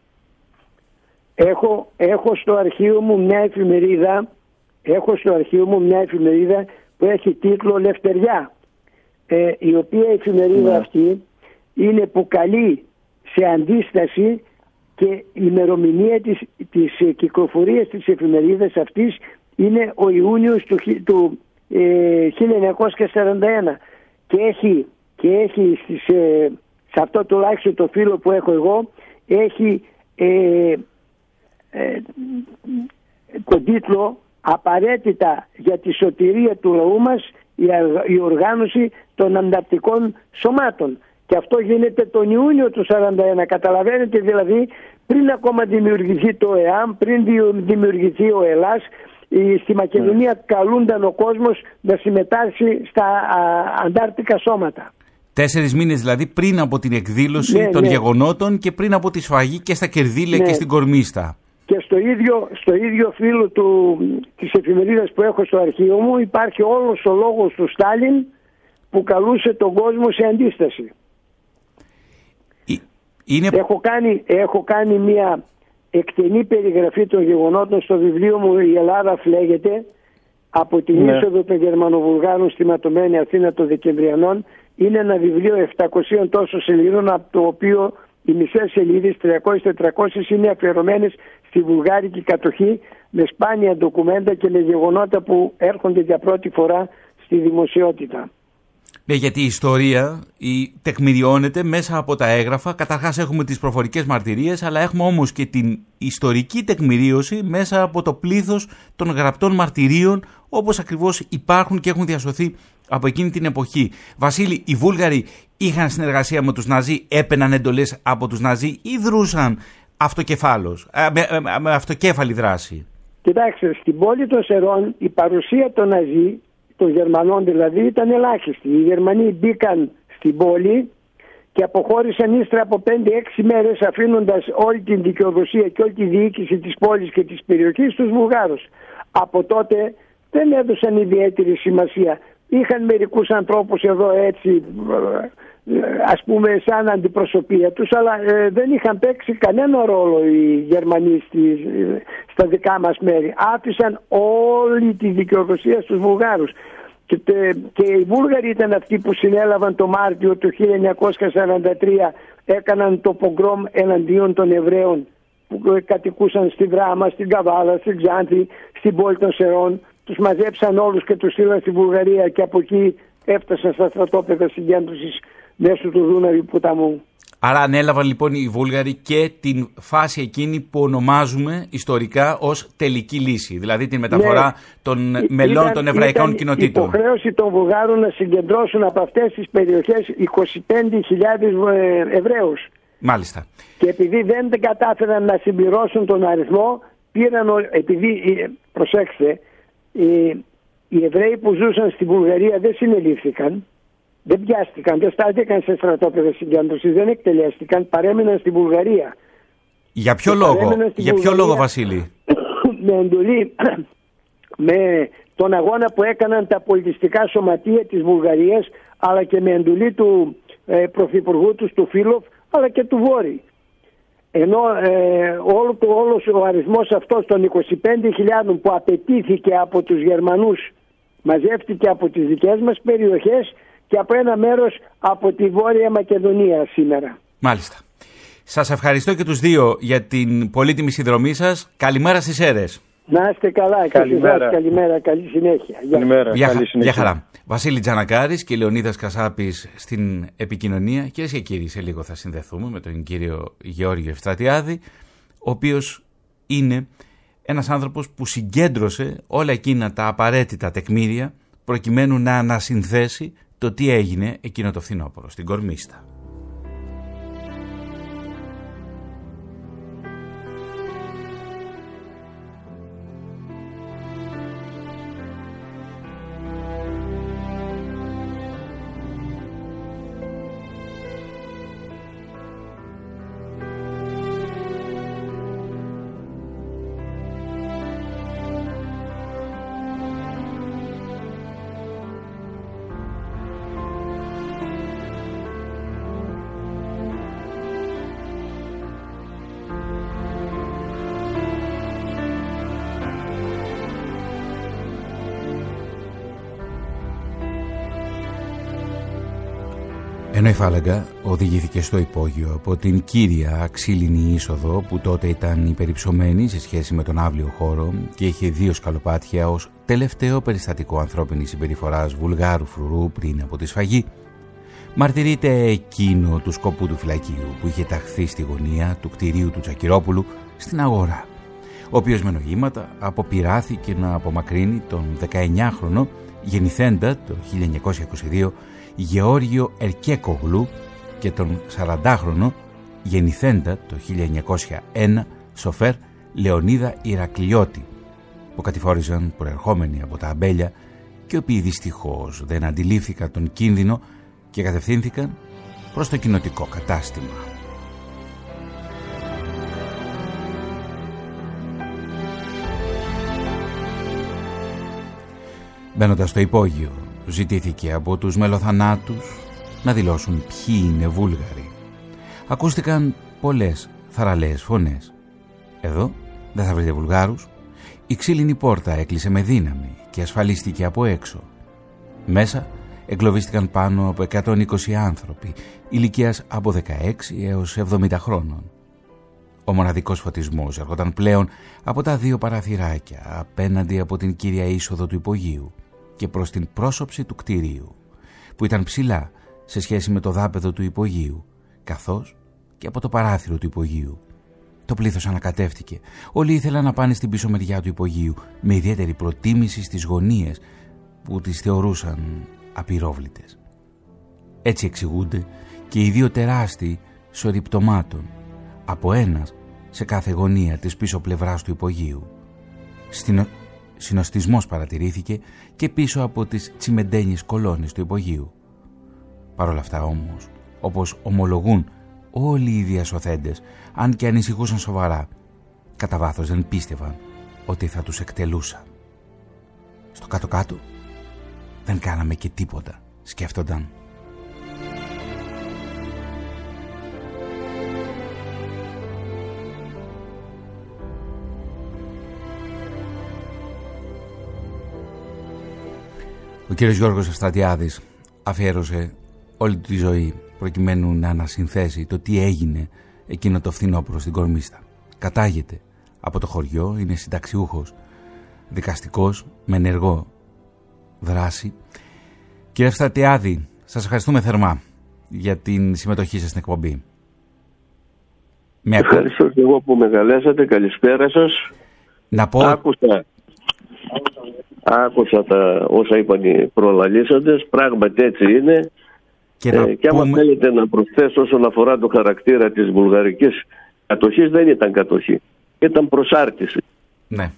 Έχω στο αρχείο μου μια εφημερίδα που έχει τίτλο Λευτεριά, η οποία εφημερίδα αυτή είναι που καλεί σε αντίσταση, και η ημερομηνία της κυκλοφορίας της εφημερίδας αυτής είναι ο Ιούνιος του 1941 και έχει σε αυτό τουλάχιστον το φύλλο που έχω εγώ, έχει τον τίτλο «Απαραίτητα για τη σωτηρία του λαού μας η οργάνωση των ανταρτικών σωμάτων». Και αυτό γίνεται τον Ιούνιο του 1941. Καταλαβαίνετε, δηλαδή πριν ακόμα δημιουργηθεί το ΕΑΜ, πριν δημιουργηθεί ο Ελλάς, στη Μακεδονία καλούνταν ο κόσμος να συμμετάσχει στα αντάρτικα σώματα. 4 μήνες δηλαδή πριν από την εκδήλωση των γεγονότων και πριν από τη σφαγή και στα Κερδίλια και στην Κορμίστα. Και στο ίδιο φύλλο της εφημερίδας που έχω στο αρχείο μου υπάρχει όλος ο λόγος του Στάλιν που καλούσε τον κόσμο σε αντίσταση. Έχω κάνει μια εκτενή περιγραφή των γεγονότων στο βιβλίο μου «Η Ελλάδα φλέγεται», από την είσοδο των Γερμανοβουλγάρων στη ματωμένη Αθήνα των Δεκεμβριανών. Είναι ένα βιβλίο 700 τόσο σελίδων, από το οποίο οι μισές σελίδες, 300-400, είναι αφιερωμένες στη βουλγάρικη κατοχή, με σπάνια ντοκουμέντα και με γεγονότα που έρχονται για πρώτη φορά στη δημοσιότητα. Ναι, γιατί η ιστορία τεκμηριώνεται μέσα από τα έγγραφα. Καταρχάς έχουμε τις προφορικές μαρτυρίες, αλλά έχουμε όμως και την ιστορική τεκμηρίωση μέσα από το πλήθος των γραπτών μαρτυρίων, όπως ακριβώς υπάρχουν και έχουν διασωθεί από εκείνη την εποχή. Βασίλη, οι Βούλγαροι είχαν συνεργασία με τους Ναζί, έπαιναν εντολές από τους Ναζί ή δρούσαν με αυτοκέφαλη δράση? Κοιτάξτε, στην πόλη των Σερών η παρουσία των Ναζί, των Γερμανών δηλαδή, ήταν ελάχιστη. Οι Γερμανοί μπήκαν στην πόλη και αποχώρησαν ύστερα από 5-6 μέρες, αφήνοντας όλη την δικαιοδοσία και όλη τη διοίκηση της πόλης και της περιοχής στους Βουλγάρους. Από τότε δεν έδωσαν ιδιαίτερη σημασία. Είχαν μερικούς ανθρώπους εδώ έτσι, ας πούμε, σαν αντιπροσωπεία τους, αλλά δεν είχαν παίξει κανένα ρόλο οι Γερμανοί στα δικά μας μέρη. Άφησαν όλη τη δικαιοδοσία στους Βουλγάρους. Και οι Βούλγαροι ήταν αυτοί που συνέλαβαν το Μάρτιο του 1943, έκαναν το πογκρόμ εναντίον των Εβραίων που κατοικούσαν στη Δράμα, στην Καβάλα, στην Ξάνθη, στην πόλη των Σερών. Τους μαζέψαν όλους και τους στείλαν στη Βουλγαρία και από εκεί έφτασαν στα στρατόπεδα συγκέντρωσης μέσω του Δούναβη ποταμού. Άρα ανέλαβαν λοιπόν οι Βούλγαροι και την φάση εκείνη που ονομάζουμε ιστορικά ως τελική λύση, δηλαδή την μεταφορά των μελών των εβραϊκών κοινοτήτων. Ήταν υποχρέωση των Βουλγάρων να συγκεντρώσουν από αυτές τις περιοχές 25.000 Εβραίους. Μάλιστα. Και επειδή δεν κατάφεραν να συμπληρώσουν τον αριθμό, προσέξτε, οι Εβραίοι που ζούσαν στη Βουλγαρία δεν συνελήφθηκαν, δεν πιάστηκαν, δεν στάθηκαν σε στρατόπεδα συγκέντρωσης, δεν εκτελέστηκαν, παρέμειναν στη Βουλγαρία. Για ποιο λόγο, Βασίλη? Με εντολή, με τον αγώνα που έκαναν τα πολιτιστικά σωματεία της Βουλγαρίας, αλλά και με εντολή του πρωθυπουργού τους, του Φίλοφ, αλλά και του Βόρη. Ενώ όλος ο αριθμός αυτός των 25.000 που απαιτήθηκε από τους Γερμανούς μαζεύτηκε από τις δικές μας περιοχές και από ένα μέρος από τη Βόρεια Μακεδονία σήμερα. Μάλιστα. Σας ευχαριστώ και τους δύο για την πολύτιμη συνδρομή σας. Καλημέρα στις Σέρρες. Να είστε καλά. Καλημέρα. Καλή συνέχεια. Γεια χαρά. Βασίλη Τζανακάρης και Λεωνίδας Κασάπης στην επικοινωνία. Κυρίες και κύριοι, σε λίγο θα συνδεθούμε με τον κύριο Γεώργιο Ευστρατιάδη, ο οποίος είναι ένας άνθρωπος που συγκέντρωσε όλα εκείνα τα απαραίτητα τεκμήρια προκειμένου να ανασυνθέσει το τι έγινε εκείνο το φθινόπωρο στην Κορμίστα. Ενώ η φάλαγγα οδηγήθηκε στο υπόγειο από την κύρια ξύλινη είσοδο που τότε ήταν υπερυψωμένη σε σχέση με τον άβλιο χώρο και είχε 2 σκαλοπάτια ως τελευταίο περιστατικό ανθρώπινης συμπεριφοράς Βουλγάρου φρουρού πριν από τη σφαγή, μαρτυρείται εκείνο του σκοπού του φυλακίου που είχε ταχθεί στη γωνία του κτηρίου του Τσακυρόπουλου στην αγορά, ο οποίος με νοήματα αποπειράθηκε να απομακρύνει τον 19χρονο γεννηθέντα το 1922 Γεώργιο Ερκέκογλου και τον 40χρονο γεννηθέντα το 1901 σοφέρ Λεωνίδα Ηρακλειώτη, που κατηφόρησαν προερχόμενοι από τα αμπέλια και οι οποίοι δυστυχώς δεν αντιλήφθηκαν τον κίνδυνο και κατευθύνθηκαν προς το κοινοτικό κατάστημα. Μπαίνοντας στο υπόγειο, ζητήθηκε από τους μελοθανάτους να δηλώσουν ποιοι είναι Βούλγαροι. Ακούστηκαν πολλές θαραλέες φωνές. Εδώ δεν θα βρείτε Βουλγάρους. Η ξύλινη πόρτα έκλεισε με δύναμη και ασφαλίστηκε από έξω. Μέσα εγκλωβίστηκαν πάνω από 120 άνθρωποι, ηλικίας από 16 έως 70 χρόνων. Ο μοναδικός φωτισμός έρχονταν πλέον από τα 2 παραθυράκια απέναντι από την κύρια είσοδο του υπογείου και προς την πρόσωψη του κτηρίου, που ήταν ψηλά σε σχέση με το δάπεδο του υπογείου, καθώς και από το παράθυρο του υπογείου. Το πλήθος ανακατεύτηκε. Όλοι ήθελαν να πάνε στην πίσω μεριά του υπογείου, με ιδιαίτερη προτίμηση στις γωνίες που τις θεωρούσαν απειρόβλητες. Έτσι εξηγούνται και οι 2 τεράστιοι σωροί πτωμάτων, από ένας σε κάθε γωνία της πίσω πλευράς του υπογείου. Συνοστισμός παρατηρήθηκε και πίσω από τις τσιμεντένιες κολόνες του υπογείου. Παρ' όλα αυτά όμως, όπως ομολογούν όλοι οι διασωθέντες, αν και ανησυχούσαν σοβαρά, κατά βάθος δεν πίστευαν ότι θα τους εκτελούσαν. Στο κάτω-κάτω δεν κάναμε και τίποτα, σκέφτονταν. Ο κύριος Γιώργος Ευστρατιάδης αφιέρωσε όλη τη ζωή προκειμένου να ανασυνθέσει το τι έγινε εκείνο το φθινόπωρο στην Κορμίστα. Κατάγεται από το χωριό, είναι συνταξιούχος, δικαστικός, με ενεργό δράση. Κύριε Ευστρατιάδη, σας ευχαριστούμε θερμά για την συμμετοχή σας στην εκπομπή. Ευχαριστώ και εγώ που με καλέσατε. Καλησπέρα σας. Να πω... Άκουσα τα όσα είπαν οι προλαλήσαντες, πράγματι έτσι είναι. Και άμα θέλετε να προσθέσω όσον αφορά το χαρακτήρα της βουλγαρικής κατοχής, δεν ήταν κατοχή, ήταν προσάρτηση. Ναι.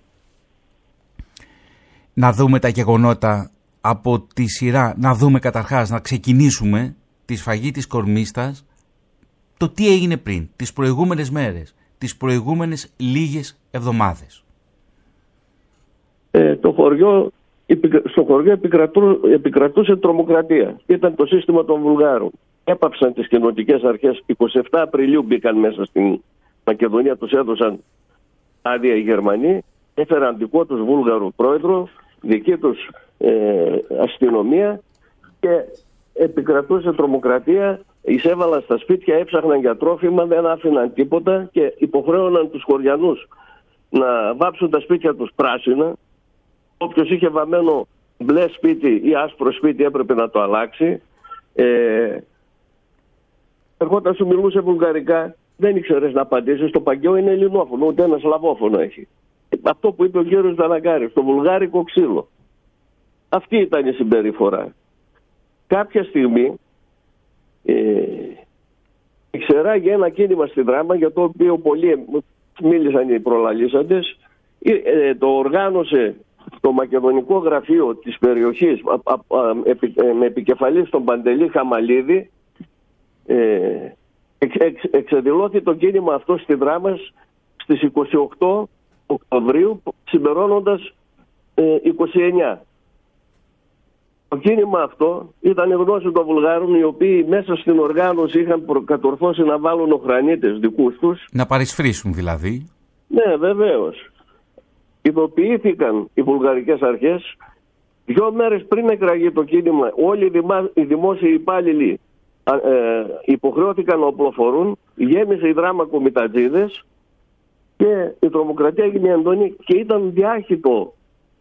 Να δούμε τα γεγονότα από τη σειρά, να δούμε καταρχάς, να ξεκινήσουμε τη σφαγή της Κορμίστας, το τι έγινε πριν, τις προηγούμενες μέρες, τις προηγούμενες λίγες εβδομάδες. Στο χωριό επικρατούσε τρομοκρατία. Ήταν το σύστημα των Βουλγάρων. Έπαψαν τις κοινοτικές αρχές. 27 Απριλίου μπήκαν μέσα στην Μακεδονία, τους έδωσαν άδεια οι Γερμανοί. Έφεραν δικό τους Βούλγαρο πρόεδρο, δική τους αστυνομία και επικρατούσε τρομοκρατία. Εισέβαλαν στα σπίτια, έψαχναν για τρόφιμα, δεν άφηναν τίποτα και υποχρέωναν τους χωριανούς να βάψουν τα σπίτια τους πράσινα. Όποιος είχε βαμμένο μπλε σπίτι ή άσπρο σπίτι έπρεπε να το αλλάξει. Ερχόταν σου μιλούσε βουλγαρικά, δεν ήξερες να απαντήσεις. Το Παγκαίο είναι ελληνόφωνο, ούτε ένα σλαβόφωνο έχει. Αυτό που είπε ο κύριος Δαναγκάρης, το βουλγάρικο ξύλο. Αυτή ήταν η συμπεριφορά. Κάποια στιγμή ξεράγει ένα κίνημα στη Δράμα, για το οποίο πολλοί μίλησαν οι προλαλήσαντες. Το οργάνωσε το μακεδονικό γραφείο της περιοχής με επικεφαλής τον Παντελή Χαμαλίδη. Εξεδηλώθηκε το κίνημα αυτό στη Δράμα στις 28 Οκτωβρίου, συμπερώνοντας 29. Το κίνημα αυτό ήταν γνώση των Βουλγάρων, οι οποίοι μέσα στην οργάνωση είχαν κατορθώσει να βάλουν οχρανίτες δικούς τους. Να παρισφρήσουν δηλαδή. Ναι, βεβαίως. Ειδοποιήθηκαν οι βουλγαρικές αρχές 2 μέρες πριν εκραγεί το κίνημα. Όλοι οι δημόσιοι υπάλληλοι υποχρεώθηκαν να οπλοφορούν, γέμισε η Δράμα κομιτατζίδες και η τρομοκρατία έγινε έντονη και ήταν διάχυτο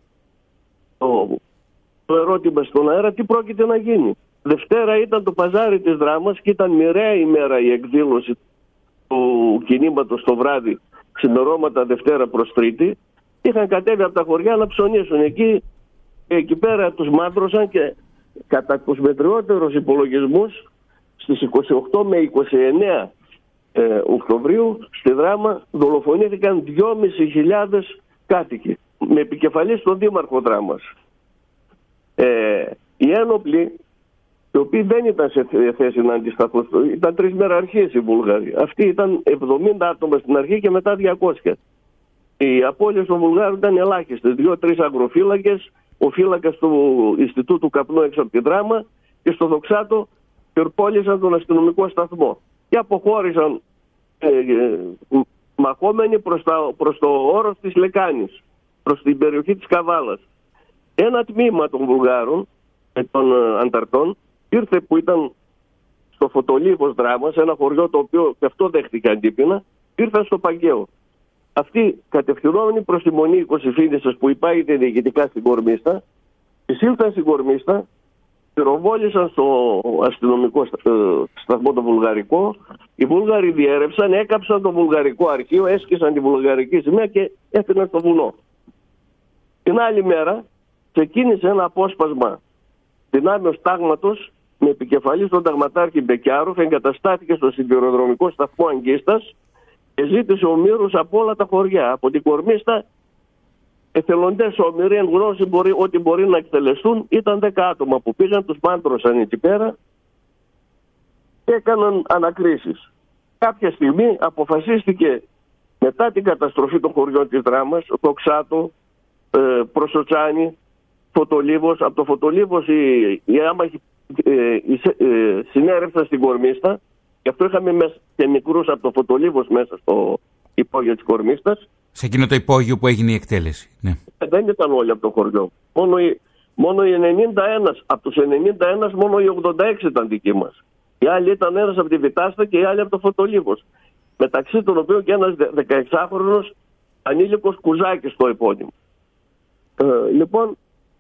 το ερώτημα στον αέρα τι πρόκειται να γίνει. Δευτέρα ήταν το παζάρι της Δράμας και ήταν μοιραία ημέρα η εκδήλωση του κινήματος το βράδυ, ξημερώματα Δευτέρα προς Τρίτη. Είχαν κατέβει από τα χωριά να ψωνίσουν εκεί πέρα τους μάντρωσαν και κατά τους μετριότερους υπολογισμούς στις 28 με 29 Οκτωβρίου στη Δράμα δολοφονήθηκαν 2.500 κάτοικοι με επικεφαλής τον δήμαρχο Δράμας. Οι ένοπλοι, οι οποίοι δεν ήταν σε θέση να αντισταθούν, ήταν 3 μεραρχίες οι Βούλγαροι. Αυτοί ήταν 70 άτομα στην αρχή και μετά 200. Οι απώλειες των Βουλγάρων ήταν ελάχιστες. 2-3 αγροφύλακες, ο φύλακας του Ινστιτούτου Καπνού έξω από τη Δράμα και στο Δοξάτο πυρπόλησαν τον αστυνομικό σταθμό. Και αποχώρησαν μαχόμενοι προς το όρος της Λεκάνης, προς την περιοχή της Καβάλας. Ένα τμήμα των Βουλγάρων, των ανταρτών, ήρθε που ήταν στο Φωτολίβος Δράμας, ένα χωριό το οποίο και αυτό δέχτηκε αντίπεινα, ήρθαν στο Παγκαίο. Αυτοί κατευθυνόμενοι προς τη Μονή Κωσυφίνισσας που υπάγεται διοικητικά στην Κορμίστα, εισήλθαν στην Κορμίστα, πυροβόλησαν στο αστυνομικό σταθμό το βουλγαρικό. Οι Βούλγαροι διέρευσαν, έκαψαν το βουλγαρικό αρχείο, έσκησαν τη βουλγαρική σημαία και έφυγαν στο βουνό. Την άλλη μέρα ξεκίνησε ένα απόσπασμα δυνάμεως τάγματος με επικεφαλής τον ταγματάρχη Μπεκιάροφ, εγκαταστάθηκε στο σιδηροδρομικό σταθμό Αγκίστας και ζήτησε ομήρους από όλα τα χωριά. Από την Κορμίστα εθελοντές ομήροι εν γνώση ότι μπορεί να εκτελεστούν. Ήταν 10 άτομα που πήγαν, τους μάντρωσαν εκεί πέρα και έκαναν ανακρίσεις. Κάποια στιγμή αποφασίστηκε μετά την καταστροφή των χωριών της Δράμας, Δοξάτο, Προσοτσάνη, Φωτολίβος. Από το Φωτολίβος οι άμαχοι συνέρευσαν στην Κορμίστα. Γι' αυτό είχαμε και μικρούς από το Φωτολίβος μέσα στο υπόγειο της Κορμίστας. Σε εκείνο το υπόγειο που έγινε η εκτέλεση. Ναι. Δεν ήταν όλοι από το χωριό. Μόνο οι 91, από τους 91 μόνο οι 86 ήταν δικοί μας. Οι άλλοι ήταν ένας από τη Βιτάστα και οι άλλοι από το Φωτολίβος. Μεταξύ των οποίων και ένας 16χρονος ανήλικος Κουζάκης στο επώνυμο. Λοιπόν,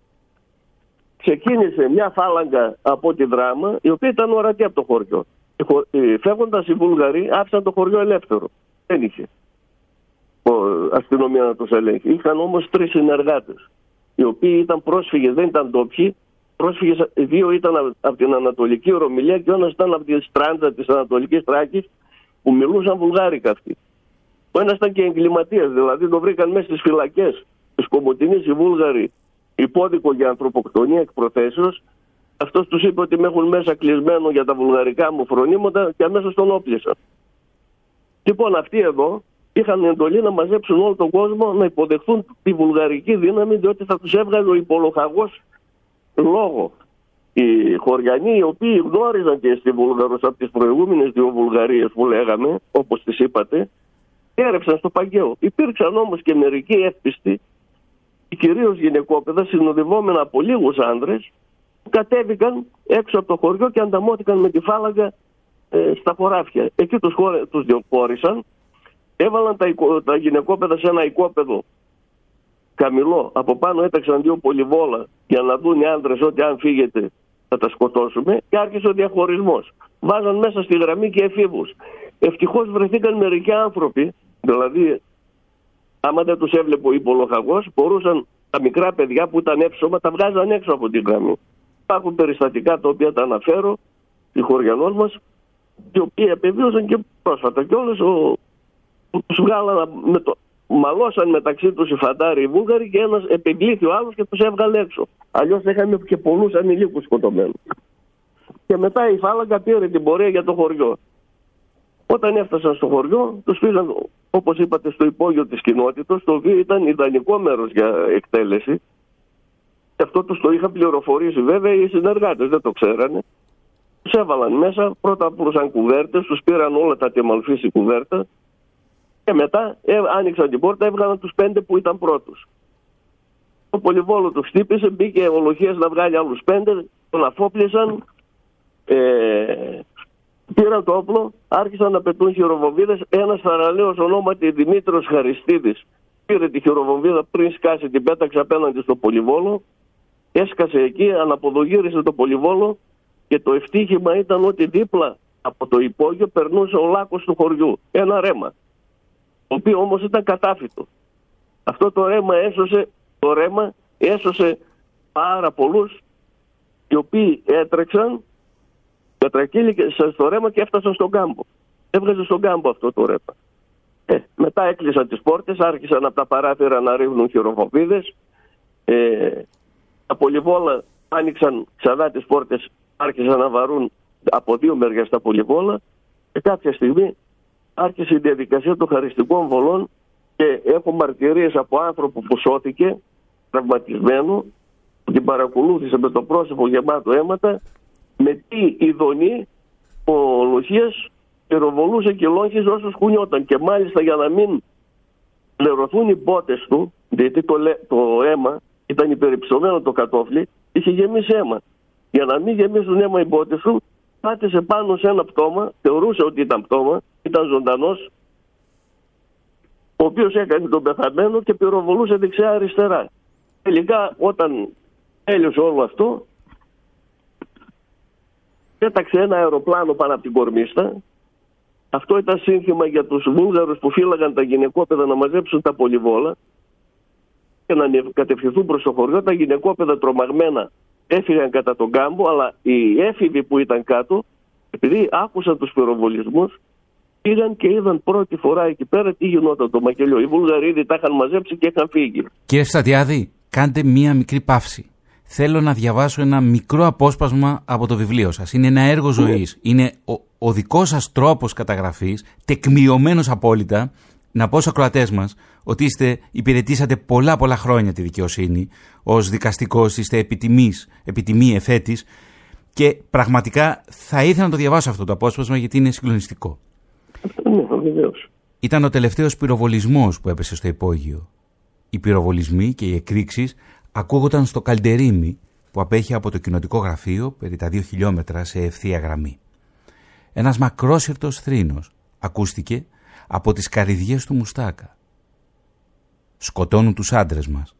ξεκίνησε μια φάλαγγα από τη Δράμα, η οποία ήταν ορατή από το χωριό. Φεύγοντας οι Βούλγαροι άφησαν το χωριό ελεύθερο. Δεν είχε αστυνομία να τους ελέγχει. Είχαν όμως 3 συνεργάτες, οι οποίοι ήταν πρόσφυγες, δεν ήταν ντόπιοι. Πρόσφυγες, 2 ήταν από την Ανατολική Ρωμιλία και ο ένας ήταν από τη Στράντζα της Ανατολικής Τράκης, που μιλούσαν βουλγάρικα αυτοί. Ο ένας ήταν και εγκληματίας, δηλαδή το βρήκαν μέσα στις φυλακές της Κομοτηνής οι Βούλγαροι υπόδικο για ανθρωποκτονία εκ προθέσεως. Αυτός τους είπε ότι με έχουν μέσα κλεισμένο για τα βουλγαρικά μου φρονήματα και αμέσως τον όπλησαν. Λοιπόν, αυτοί εδώ είχαν εντολή να μαζέψουν όλο τον κόσμο να υποδεχθούν τη βουλγαρική δύναμη, διότι θα τους έβγαζε ο υπολοχαγός λόγο. Οι χωριανοί, οι οποίοι γνώριζαν και στη Βουλγαρούς από τις προηγούμενες 2 Βουλγαρίες που λέγαμε, όπως τις είπατε, έρευσαν στο Παγκαίο. Υπήρξαν όμως και μερικοί εύπιστοι, κυρίως γυναικόπαιδα, συνοδευόμενα από λίγους άνδρες, που κατέβηκαν έξω από το χωριό και ανταμώθηκαν με τη φάλαγγα στα χωράφια. Εκεί τους διοχώρησαν, έβαλαν τα γυναικόπαιδα σε ένα οικόπεδο καμηλό. Από πάνω έταξαν 2 πολυβόλα για να δουν οι άνδρες ότι αν φύγετε θα τα σκοτώσουμε, και άρχισε ο διαχωρισμός. Βάζαν μέσα στη γραμμή και εφήβους. Ευτυχώς βρεθήκαν μερικοί άνθρωποι, δηλαδή άμα δεν τους έβλεπε ο υπολοχαγός, μπορούσαν τα μικρά παιδιά που ήταν εύσωμα, τα βγάζαν έξω από την γραμμή. Υπάρχουν περιστατικά τα οποία τα αναφέρω οι χωριανών μας, οι οποίοι επεβίωσαν και πρόσφατα. Και όλες τους βγάλαν, μαλώσαν μεταξύ τους οι φαντάροι οι Βούλγαροι και ένας επεγκλήθη ο άλλος και τους έβγαλε έξω. Αλλιώς είχαμε και πολλούς ανηλίκους σκοτωμένους. Και μετά η φάλαγγα πήρε την πορεία για το χωριό. Όταν έφτασαν στο χωριό, τους πήγαν, όπως είπατε, στο υπόγειο της κοινότητας, το οποίο ήταν ιδανικό μέρος για εκτέλεση. Και αυτό τους το είχαν πληροφορήσει βέβαια οι συνεργάτες, δεν το ξέρανε. Τους έβαλαν μέσα, πρώτα πουλούσαν κουβέρτες, τους πήραν όλα τα τεμαλφή στη κουβέρτα και μετά άνοιξαν την πόρτα, έβγαλαν τους 5 που ήταν πρώτους. Το πολυβόλο του χτύπησε, μπήκε ο Λοχίας να βγάλει άλλους 5, τον αφόπλησαν, Πήραν το όπλο, άρχισαν να πετούν χειροβομβίδες. Ένας θαραλέος ονόματι Δημήτρος Χαριστίδης πήρε τη χειροβομβίδα πριν σκάσει, την πέταξε απέναντι στο Πολυβόλο. Έσκασε εκεί, αναποδογύρισε το Πολυβόλο και το ευτύχημα ήταν ότι δίπλα από το υπόγειο περνούσε ο λάκκος του χωριού. Ένα ρέμα, το οποίο όμως ήταν κατάφυτο. Αυτό το ρέμα έσωσε πάρα πολλούς, οι οποίοι έτρεξαν, κατρακύλησαν στο ρέμα και έφτασαν στον κάμπο. Έβγαζε στον κάμπο αυτό το ρέμα. Μετά έκλεισαν τις πόρτες, άρχισαν από τα παράθυρα να ρίχνουν χειροβομβίδες. Τα Πολυβόλα άνοιξαν ξανά τις πόρτες, άρχισαν να βαρούν από δύο μεριές τα Πολυβόλα και κάποια στιγμή άρχισε η διαδικασία των χαριστικών βολών και έχω μαρτυρίες από άνθρωπο που σώθηκε τραυματισμένο, που την παρακολούθησε με το πρόσωπο γεμάτο αίματα, με τι ειδονή ο Λοχίας πυροβολούσε και λόγχιζε όσους κουνιόταν. Και μάλιστα για να μην λερωθούν οι μπότες του, γιατί το αίμα ήταν υπερυψωμένο το κατόφλι, είχε γεμίσει αίμα. Για να μην γεμίσουν αίμα οι μπότες του, πάτησε πάνω σε ένα πτώμα, θεωρούσε ότι ήταν πτώμα, ήταν ζωντανός, ο οποίος έκανε τον πεθαμένο και πυροβολούσε δεξιά-αριστερά. Τελικά όταν έλειωσε όλο αυτό, πέταξε ένα αεροπλάνο πάνω από την Κορμίστα. Αυτό ήταν σύνθημα για τους Βούλγαρους που φύλαγαν τα γυναικόπαιδα να μαζέψουν τα Πολυβόλα και να κατευθυνθούν προς το χωριό. Τα γυναικόπαιδα τρομαγμένα έφυγαν κατά τον κάμπο, αλλά οι έφηβοι που ήταν κάτω, επειδή άκουσαν τους πυροβολισμούς, πήγαν και είδαν πρώτη φορά εκεί πέρα τι γινόταν το μακελιό. Οι Βούλγαροι ήδη τα είχαν μαζέψει και είχαν φύγει. Κύριε Ευστρατιάδη, κάντε μία μικρή παύση. Θέλω να διαβάσω ένα μικρό απόσπασμα από το βιβλίο σας. Είναι ένα έργο ζωής. Είναι ο δικός σας τρόπος καταγραφής, τεκμηριωμένος απόλυτα. Να πω στους ακροατές μας ότι υπηρετήσατε πολλά χρόνια τη δικαιοσύνη. Ως δικαστικός είστε επιτιμή εφέτης. Και πραγματικά θα ήθελα να το διαβάσω αυτό το απόσπασμα γιατί είναι συγκλονιστικό. Ήταν ο τελευταίος πυροβολισμός που έπεσε στο υπόγειο. Οι πυροβολισμοί και οι εκρήξεις ακούγονταν στο Καλντερίμι που απέχει από το κοινοτικό γραφείο περί τα 2 χιλιόμετρα σε ευθεία γραμμή. Ένας μακρόσυρτος θρήνος ακούστηκε από τις καρυδιές του Μουστάκα. Σκοτώνουν τους άντρες μας.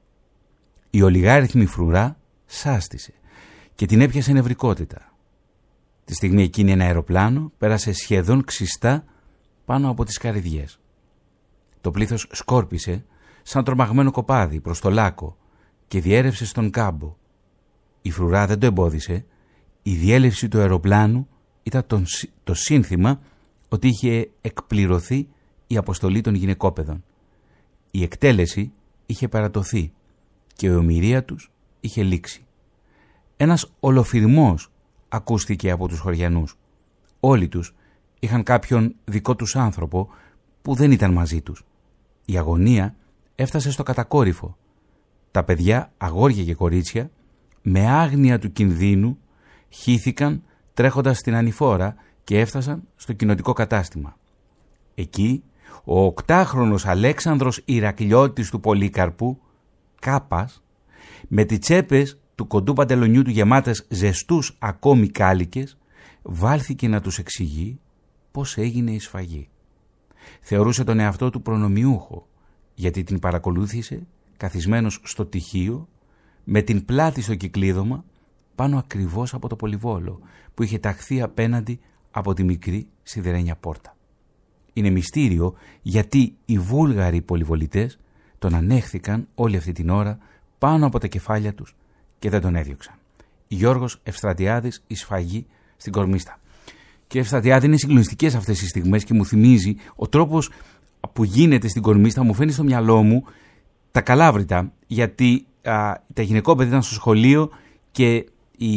Η ολιγάριθμη φρουρά σάστησε και την έπιασε νευρικότητα. Τη στιγμή εκείνη ένα αεροπλάνο πέρασε σχεδόν ξιστά πάνω από τις καρυδιές. Το πλήθος σκόρπισε σαν τρομαγμένο κοπάδι προς το λάκκο και διέρευσε στον κάμπο. Η φρουρά δεν το εμπόδισε. Η διέλευση του αεροπλάνου ήταν το σύνθημα ότι είχε εκπληρωθεί η αποστολή των γυναικόπαιδων. Η εκτέλεση είχε παρατωθεί και η ομηρία τους είχε λήξει. Ένας ολοφυρμός ακούστηκε από τους χωριανούς. Όλοι τους είχαν κάποιον δικό τους άνθρωπο που δεν ήταν μαζί τους. Η αγωνία έφτασε στο κατακόρυφο. Τα παιδιά, αγόρια και κορίτσια, με άγνοια του κινδύνου, χύθηκαν τρέχοντας στην ανηφόρα και έφτασαν στο κοινοτικό κατάστημα. Εκεί, ο 8χρονος Αλέξανδρος Ηρακλειώτης του Πολύκαρπου, Κάπας, με τις τσέπες του κοντού παντελονιού του γεμάτες ζεστούς ακόμη κάλικες, βάλθηκε να τους εξηγεί πώς έγινε η σφαγή. Θεωρούσε τον εαυτό του προνομιούχο, γιατί την παρακολούθησε καθισμένος στο τυχείο, με την πλάτη στο κυκλίδωμα, πάνω ακριβώς από το Πολυβόλο, που είχε ταχθεί απέναντι από τη μικρή σιδερένια πόρτα. Είναι μυστήριο γιατί οι Βούλγαροι πολυβολητές τον ανέχθηκαν όλη αυτή την ώρα πάνω από τα κεφάλια τους και δεν τον έδιωξαν. Γιώργος Ευστρατιάδης, η σφαγή στην Κορμίστα. Και Ευστρατιάδη, είναι συγκλονιστικές αυτές οι στιγμές και μου θυμίζει ο τρόπος που γίνεται στην Κορμίστα, μου φαίνει στο μυαλό μου τα Καλάβρητα, γιατί τα γυναικόπαιδα ήταν στο σχολείο και οι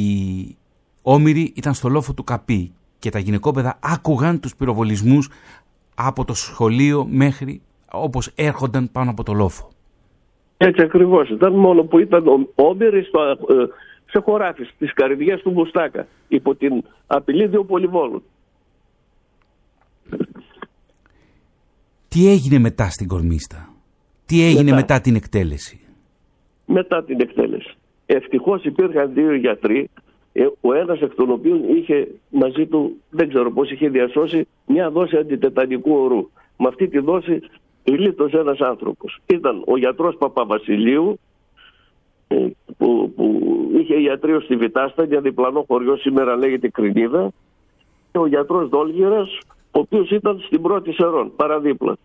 όμηροι ήταν στο λόφο του Καπί και τα γυναικόπαιδα άκουγαν τους πυροβολισμούς από το σχολείο μέχρι όπως έρχονταν πάνω από το λόφο. Έτσι ακριβώς. Ήταν μόνο που ήταν όμηροι σε χωράφι, στις καρδιές του Μουστάκα, υπό την απειλή δύο Πολυβόλων. Τι έγινε μετά στην Κορμίστα? Τι έγινε μετά την εκτέλεση? Μετά την εκτέλεση. Ευτυχώς υπήρχαν 2 γιατροί ο ένας εκ των οποίων είχε μαζί του, δεν ξέρω πώς, είχε διασώσει μια δόση αντιτετανικού ορού. Με αυτή τη δόση γλίτωσε ένας άνθρωπος. Ήταν ο γιατρός Παπαβασιλείου, που είχε ιατρείο στη Βιτάστα, για διπλανό χωριό, σήμερα λέγεται Κρινίδα, και ο γιατρός Δόλγυρας, ο οποίος ήταν στην πρώτη Σερών, παραδίπλα.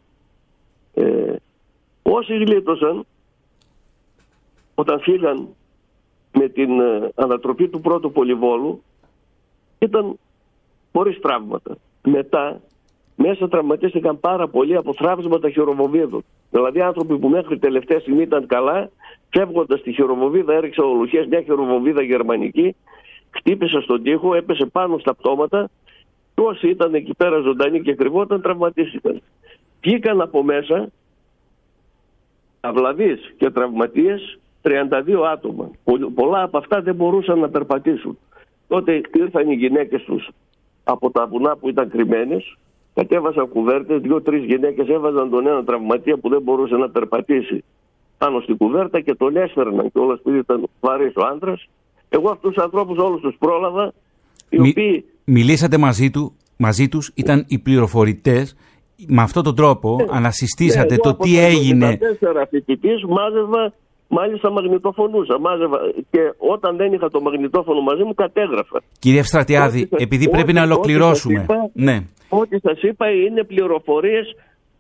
Όσοι γλίτωσαν, όταν φύγαν με την ανατροπή του πρώτου πολυβόλου, ήταν χωρίς τραύματα. Μετά, μέσα τραυματίστηκαν πάρα πολλοί από θραύσματα χειροβοβίδων. Δηλαδή άνθρωποι που μέχρι τελευταία στιγμή ήταν καλά, φεύγοντας στη χειροβοβίδα, έριξε ο Λουχές μια χειροβοβίδα γερμανική, χτύπησε στον τοίχο, έπεσε πάνω στα πτώματα, και όσοι ήταν εκεί πέρα ζωντανοί και κρυβόταν, τραυματίστηκαν. Βγήκαν από μέσα αυλαβείς και τραυματίες 32 άτομα. Πολλά από αυτά δεν μπορούσαν να περπατήσουν. Τότε ήρθαν οι γυναίκες τους από τα βουνά που ήταν κρυμμένες, κατέβασαν κουβέρτες, 2-3 γυναίκες έβαζαν τον ένα τραυματία που δεν μπορούσε να περπατήσει πάνω στην κουβέρτα και τον έσφερναν κιόλας, επειδή ήταν βαρύς ο άντρας. Εγώ αυτούς τους ανθρώπους όλους τους πρόλαβα, οι οποίοι... Μιλήσατε μαζί τους, ήταν οι πληροφορητές. Με αυτόν τον τρόπο ανασυστήσατε το τι έγινε. Εγώ 14 φοιτητής μάζευα, μάλιστα μαγνητοφωνούσα. Και όταν δεν είχα το μαγνητόφωνο μαζί μου, κατέγραφα. Κύριε Ευστρατιάδη, επειδή πρέπει να ολοκληρώσουμε. Ό,τι σας είπα είναι πληροφορίες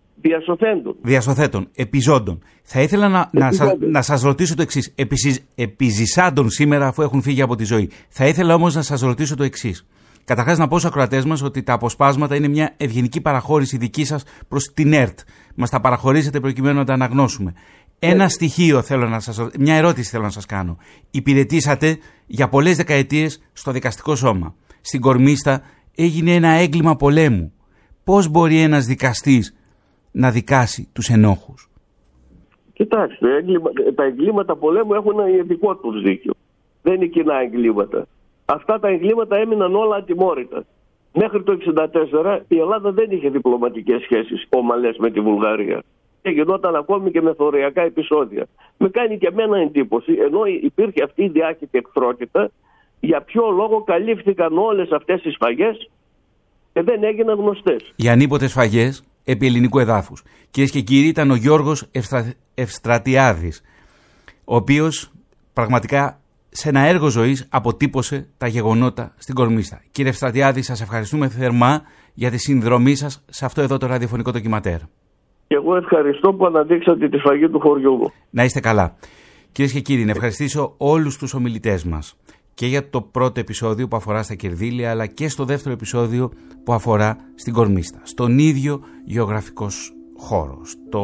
διασωθέντων, επιζώντων. Θα ήθελα να σας ρωτήσω το εξής. Επιζησάντων σήμερα, αφού έχουν φύγει από τη ζωή. Θα ήθελα όμως να σας ρωτήσω το εξής. Καταρχάς να πω στους ακροατές μας ότι τα αποσπάσματα είναι μια ευγενική παραχώρηση δική σας προς την ΕΡΤ. Μας τα παραχωρήσετε προκειμένου να τα αναγνώσουμε. Ένα στοιχείο μια ερώτηση θέλω να σας κάνω. Υπηρετήσατε για πολλές δεκαετίες στο δικαστικό σώμα. Στην Κορμίστα έγινε ένα έγκλημα πολέμου. Πώς μπορεί ένας δικαστής να δικάσει τους ενόχους? Κοιτάξτε, τα εγκλήματα πολέμου έχουν ένα δικό τους δίκαιο. Δεν είναι κοινά εγκλήματα. Αυτά τα εγκλήματα έμειναν όλα ατιμόρυτα. Μέχρι το 1964 η Ελλάδα δεν είχε διπλωματικές σχέσεις ομαλές με τη Βουλγαρία. Και γινόταν ακόμη και μεθοριακά επεισόδια. Με κάνει και εμένα εντύπωση, ενώ υπήρχε αυτή η διάχυτη εχθρότητα, για ποιο λόγο καλύφθηκαν όλες αυτές οι σφαγές και δεν έγιναν γνωστές. Οι ανίποτες σφαγές επί ελληνικού εδάφους. Κυρίες και κύριοι, ήταν ο Γιώργος Ευστρατιάδης, ο οποίος πραγματικά σε ένα έργο ζωής αποτύπωσε τα γεγονότα στην Κορμίστα. Κύριε Ευστρατιάδη, σας ευχαριστούμε θερμά για τη συνδρομή σας σε αυτό εδώ το ραδιοφωνικό ντοκιματέρ. Και εγώ ευχαριστώ που αναδείξατε τη σφαγή του χωριού μου. Να είστε καλά. Κυρίες και κύριοι, να ευχαριστήσω όλους τους ομιλητές μας και για το πρώτο επεισόδιο που αφορά στα Κερδύλια, αλλά και στο δεύτερο επεισόδιο που αφορά στην Κορμίστα, στον ίδιο γεωγραφικό χώρο,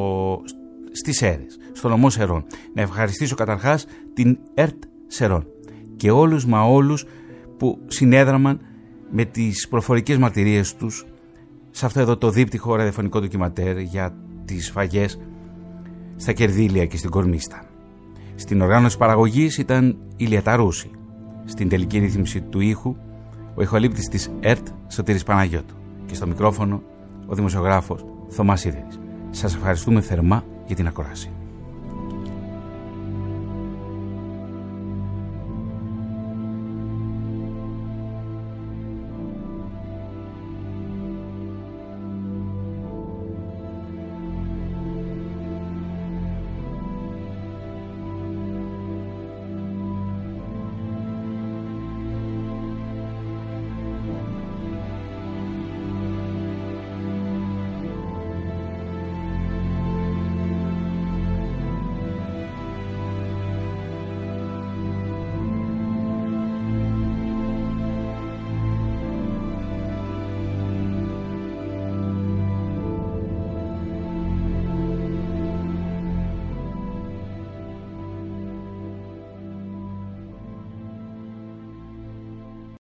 στις Σέρρες, στον νομό Σερών. Να ευχαριστήσω καταρχάς την ΕΡΤ Σερών και όλους που συνέδραμαν με τις προφορικές μαρτυρίες τους σε αυτό εδώ το δίπτυχο ραδιοφωνικό ντοκιματέρ για τις σφαγές στα Κερδύλια και στην Κορμίστα. Στην οργάνωση παραγωγής ήταν η Λιαταρούση. Στην τελική ρύθμιση του ήχου ο ηχολήπτης της ΕΡΤ Σωτήρης Παναγιώτου και στο μικρόφωνο ο δημοσιογράφος Θωμάς Σίδερης. Σας ευχαριστούμε θερμά για την ακρόαση.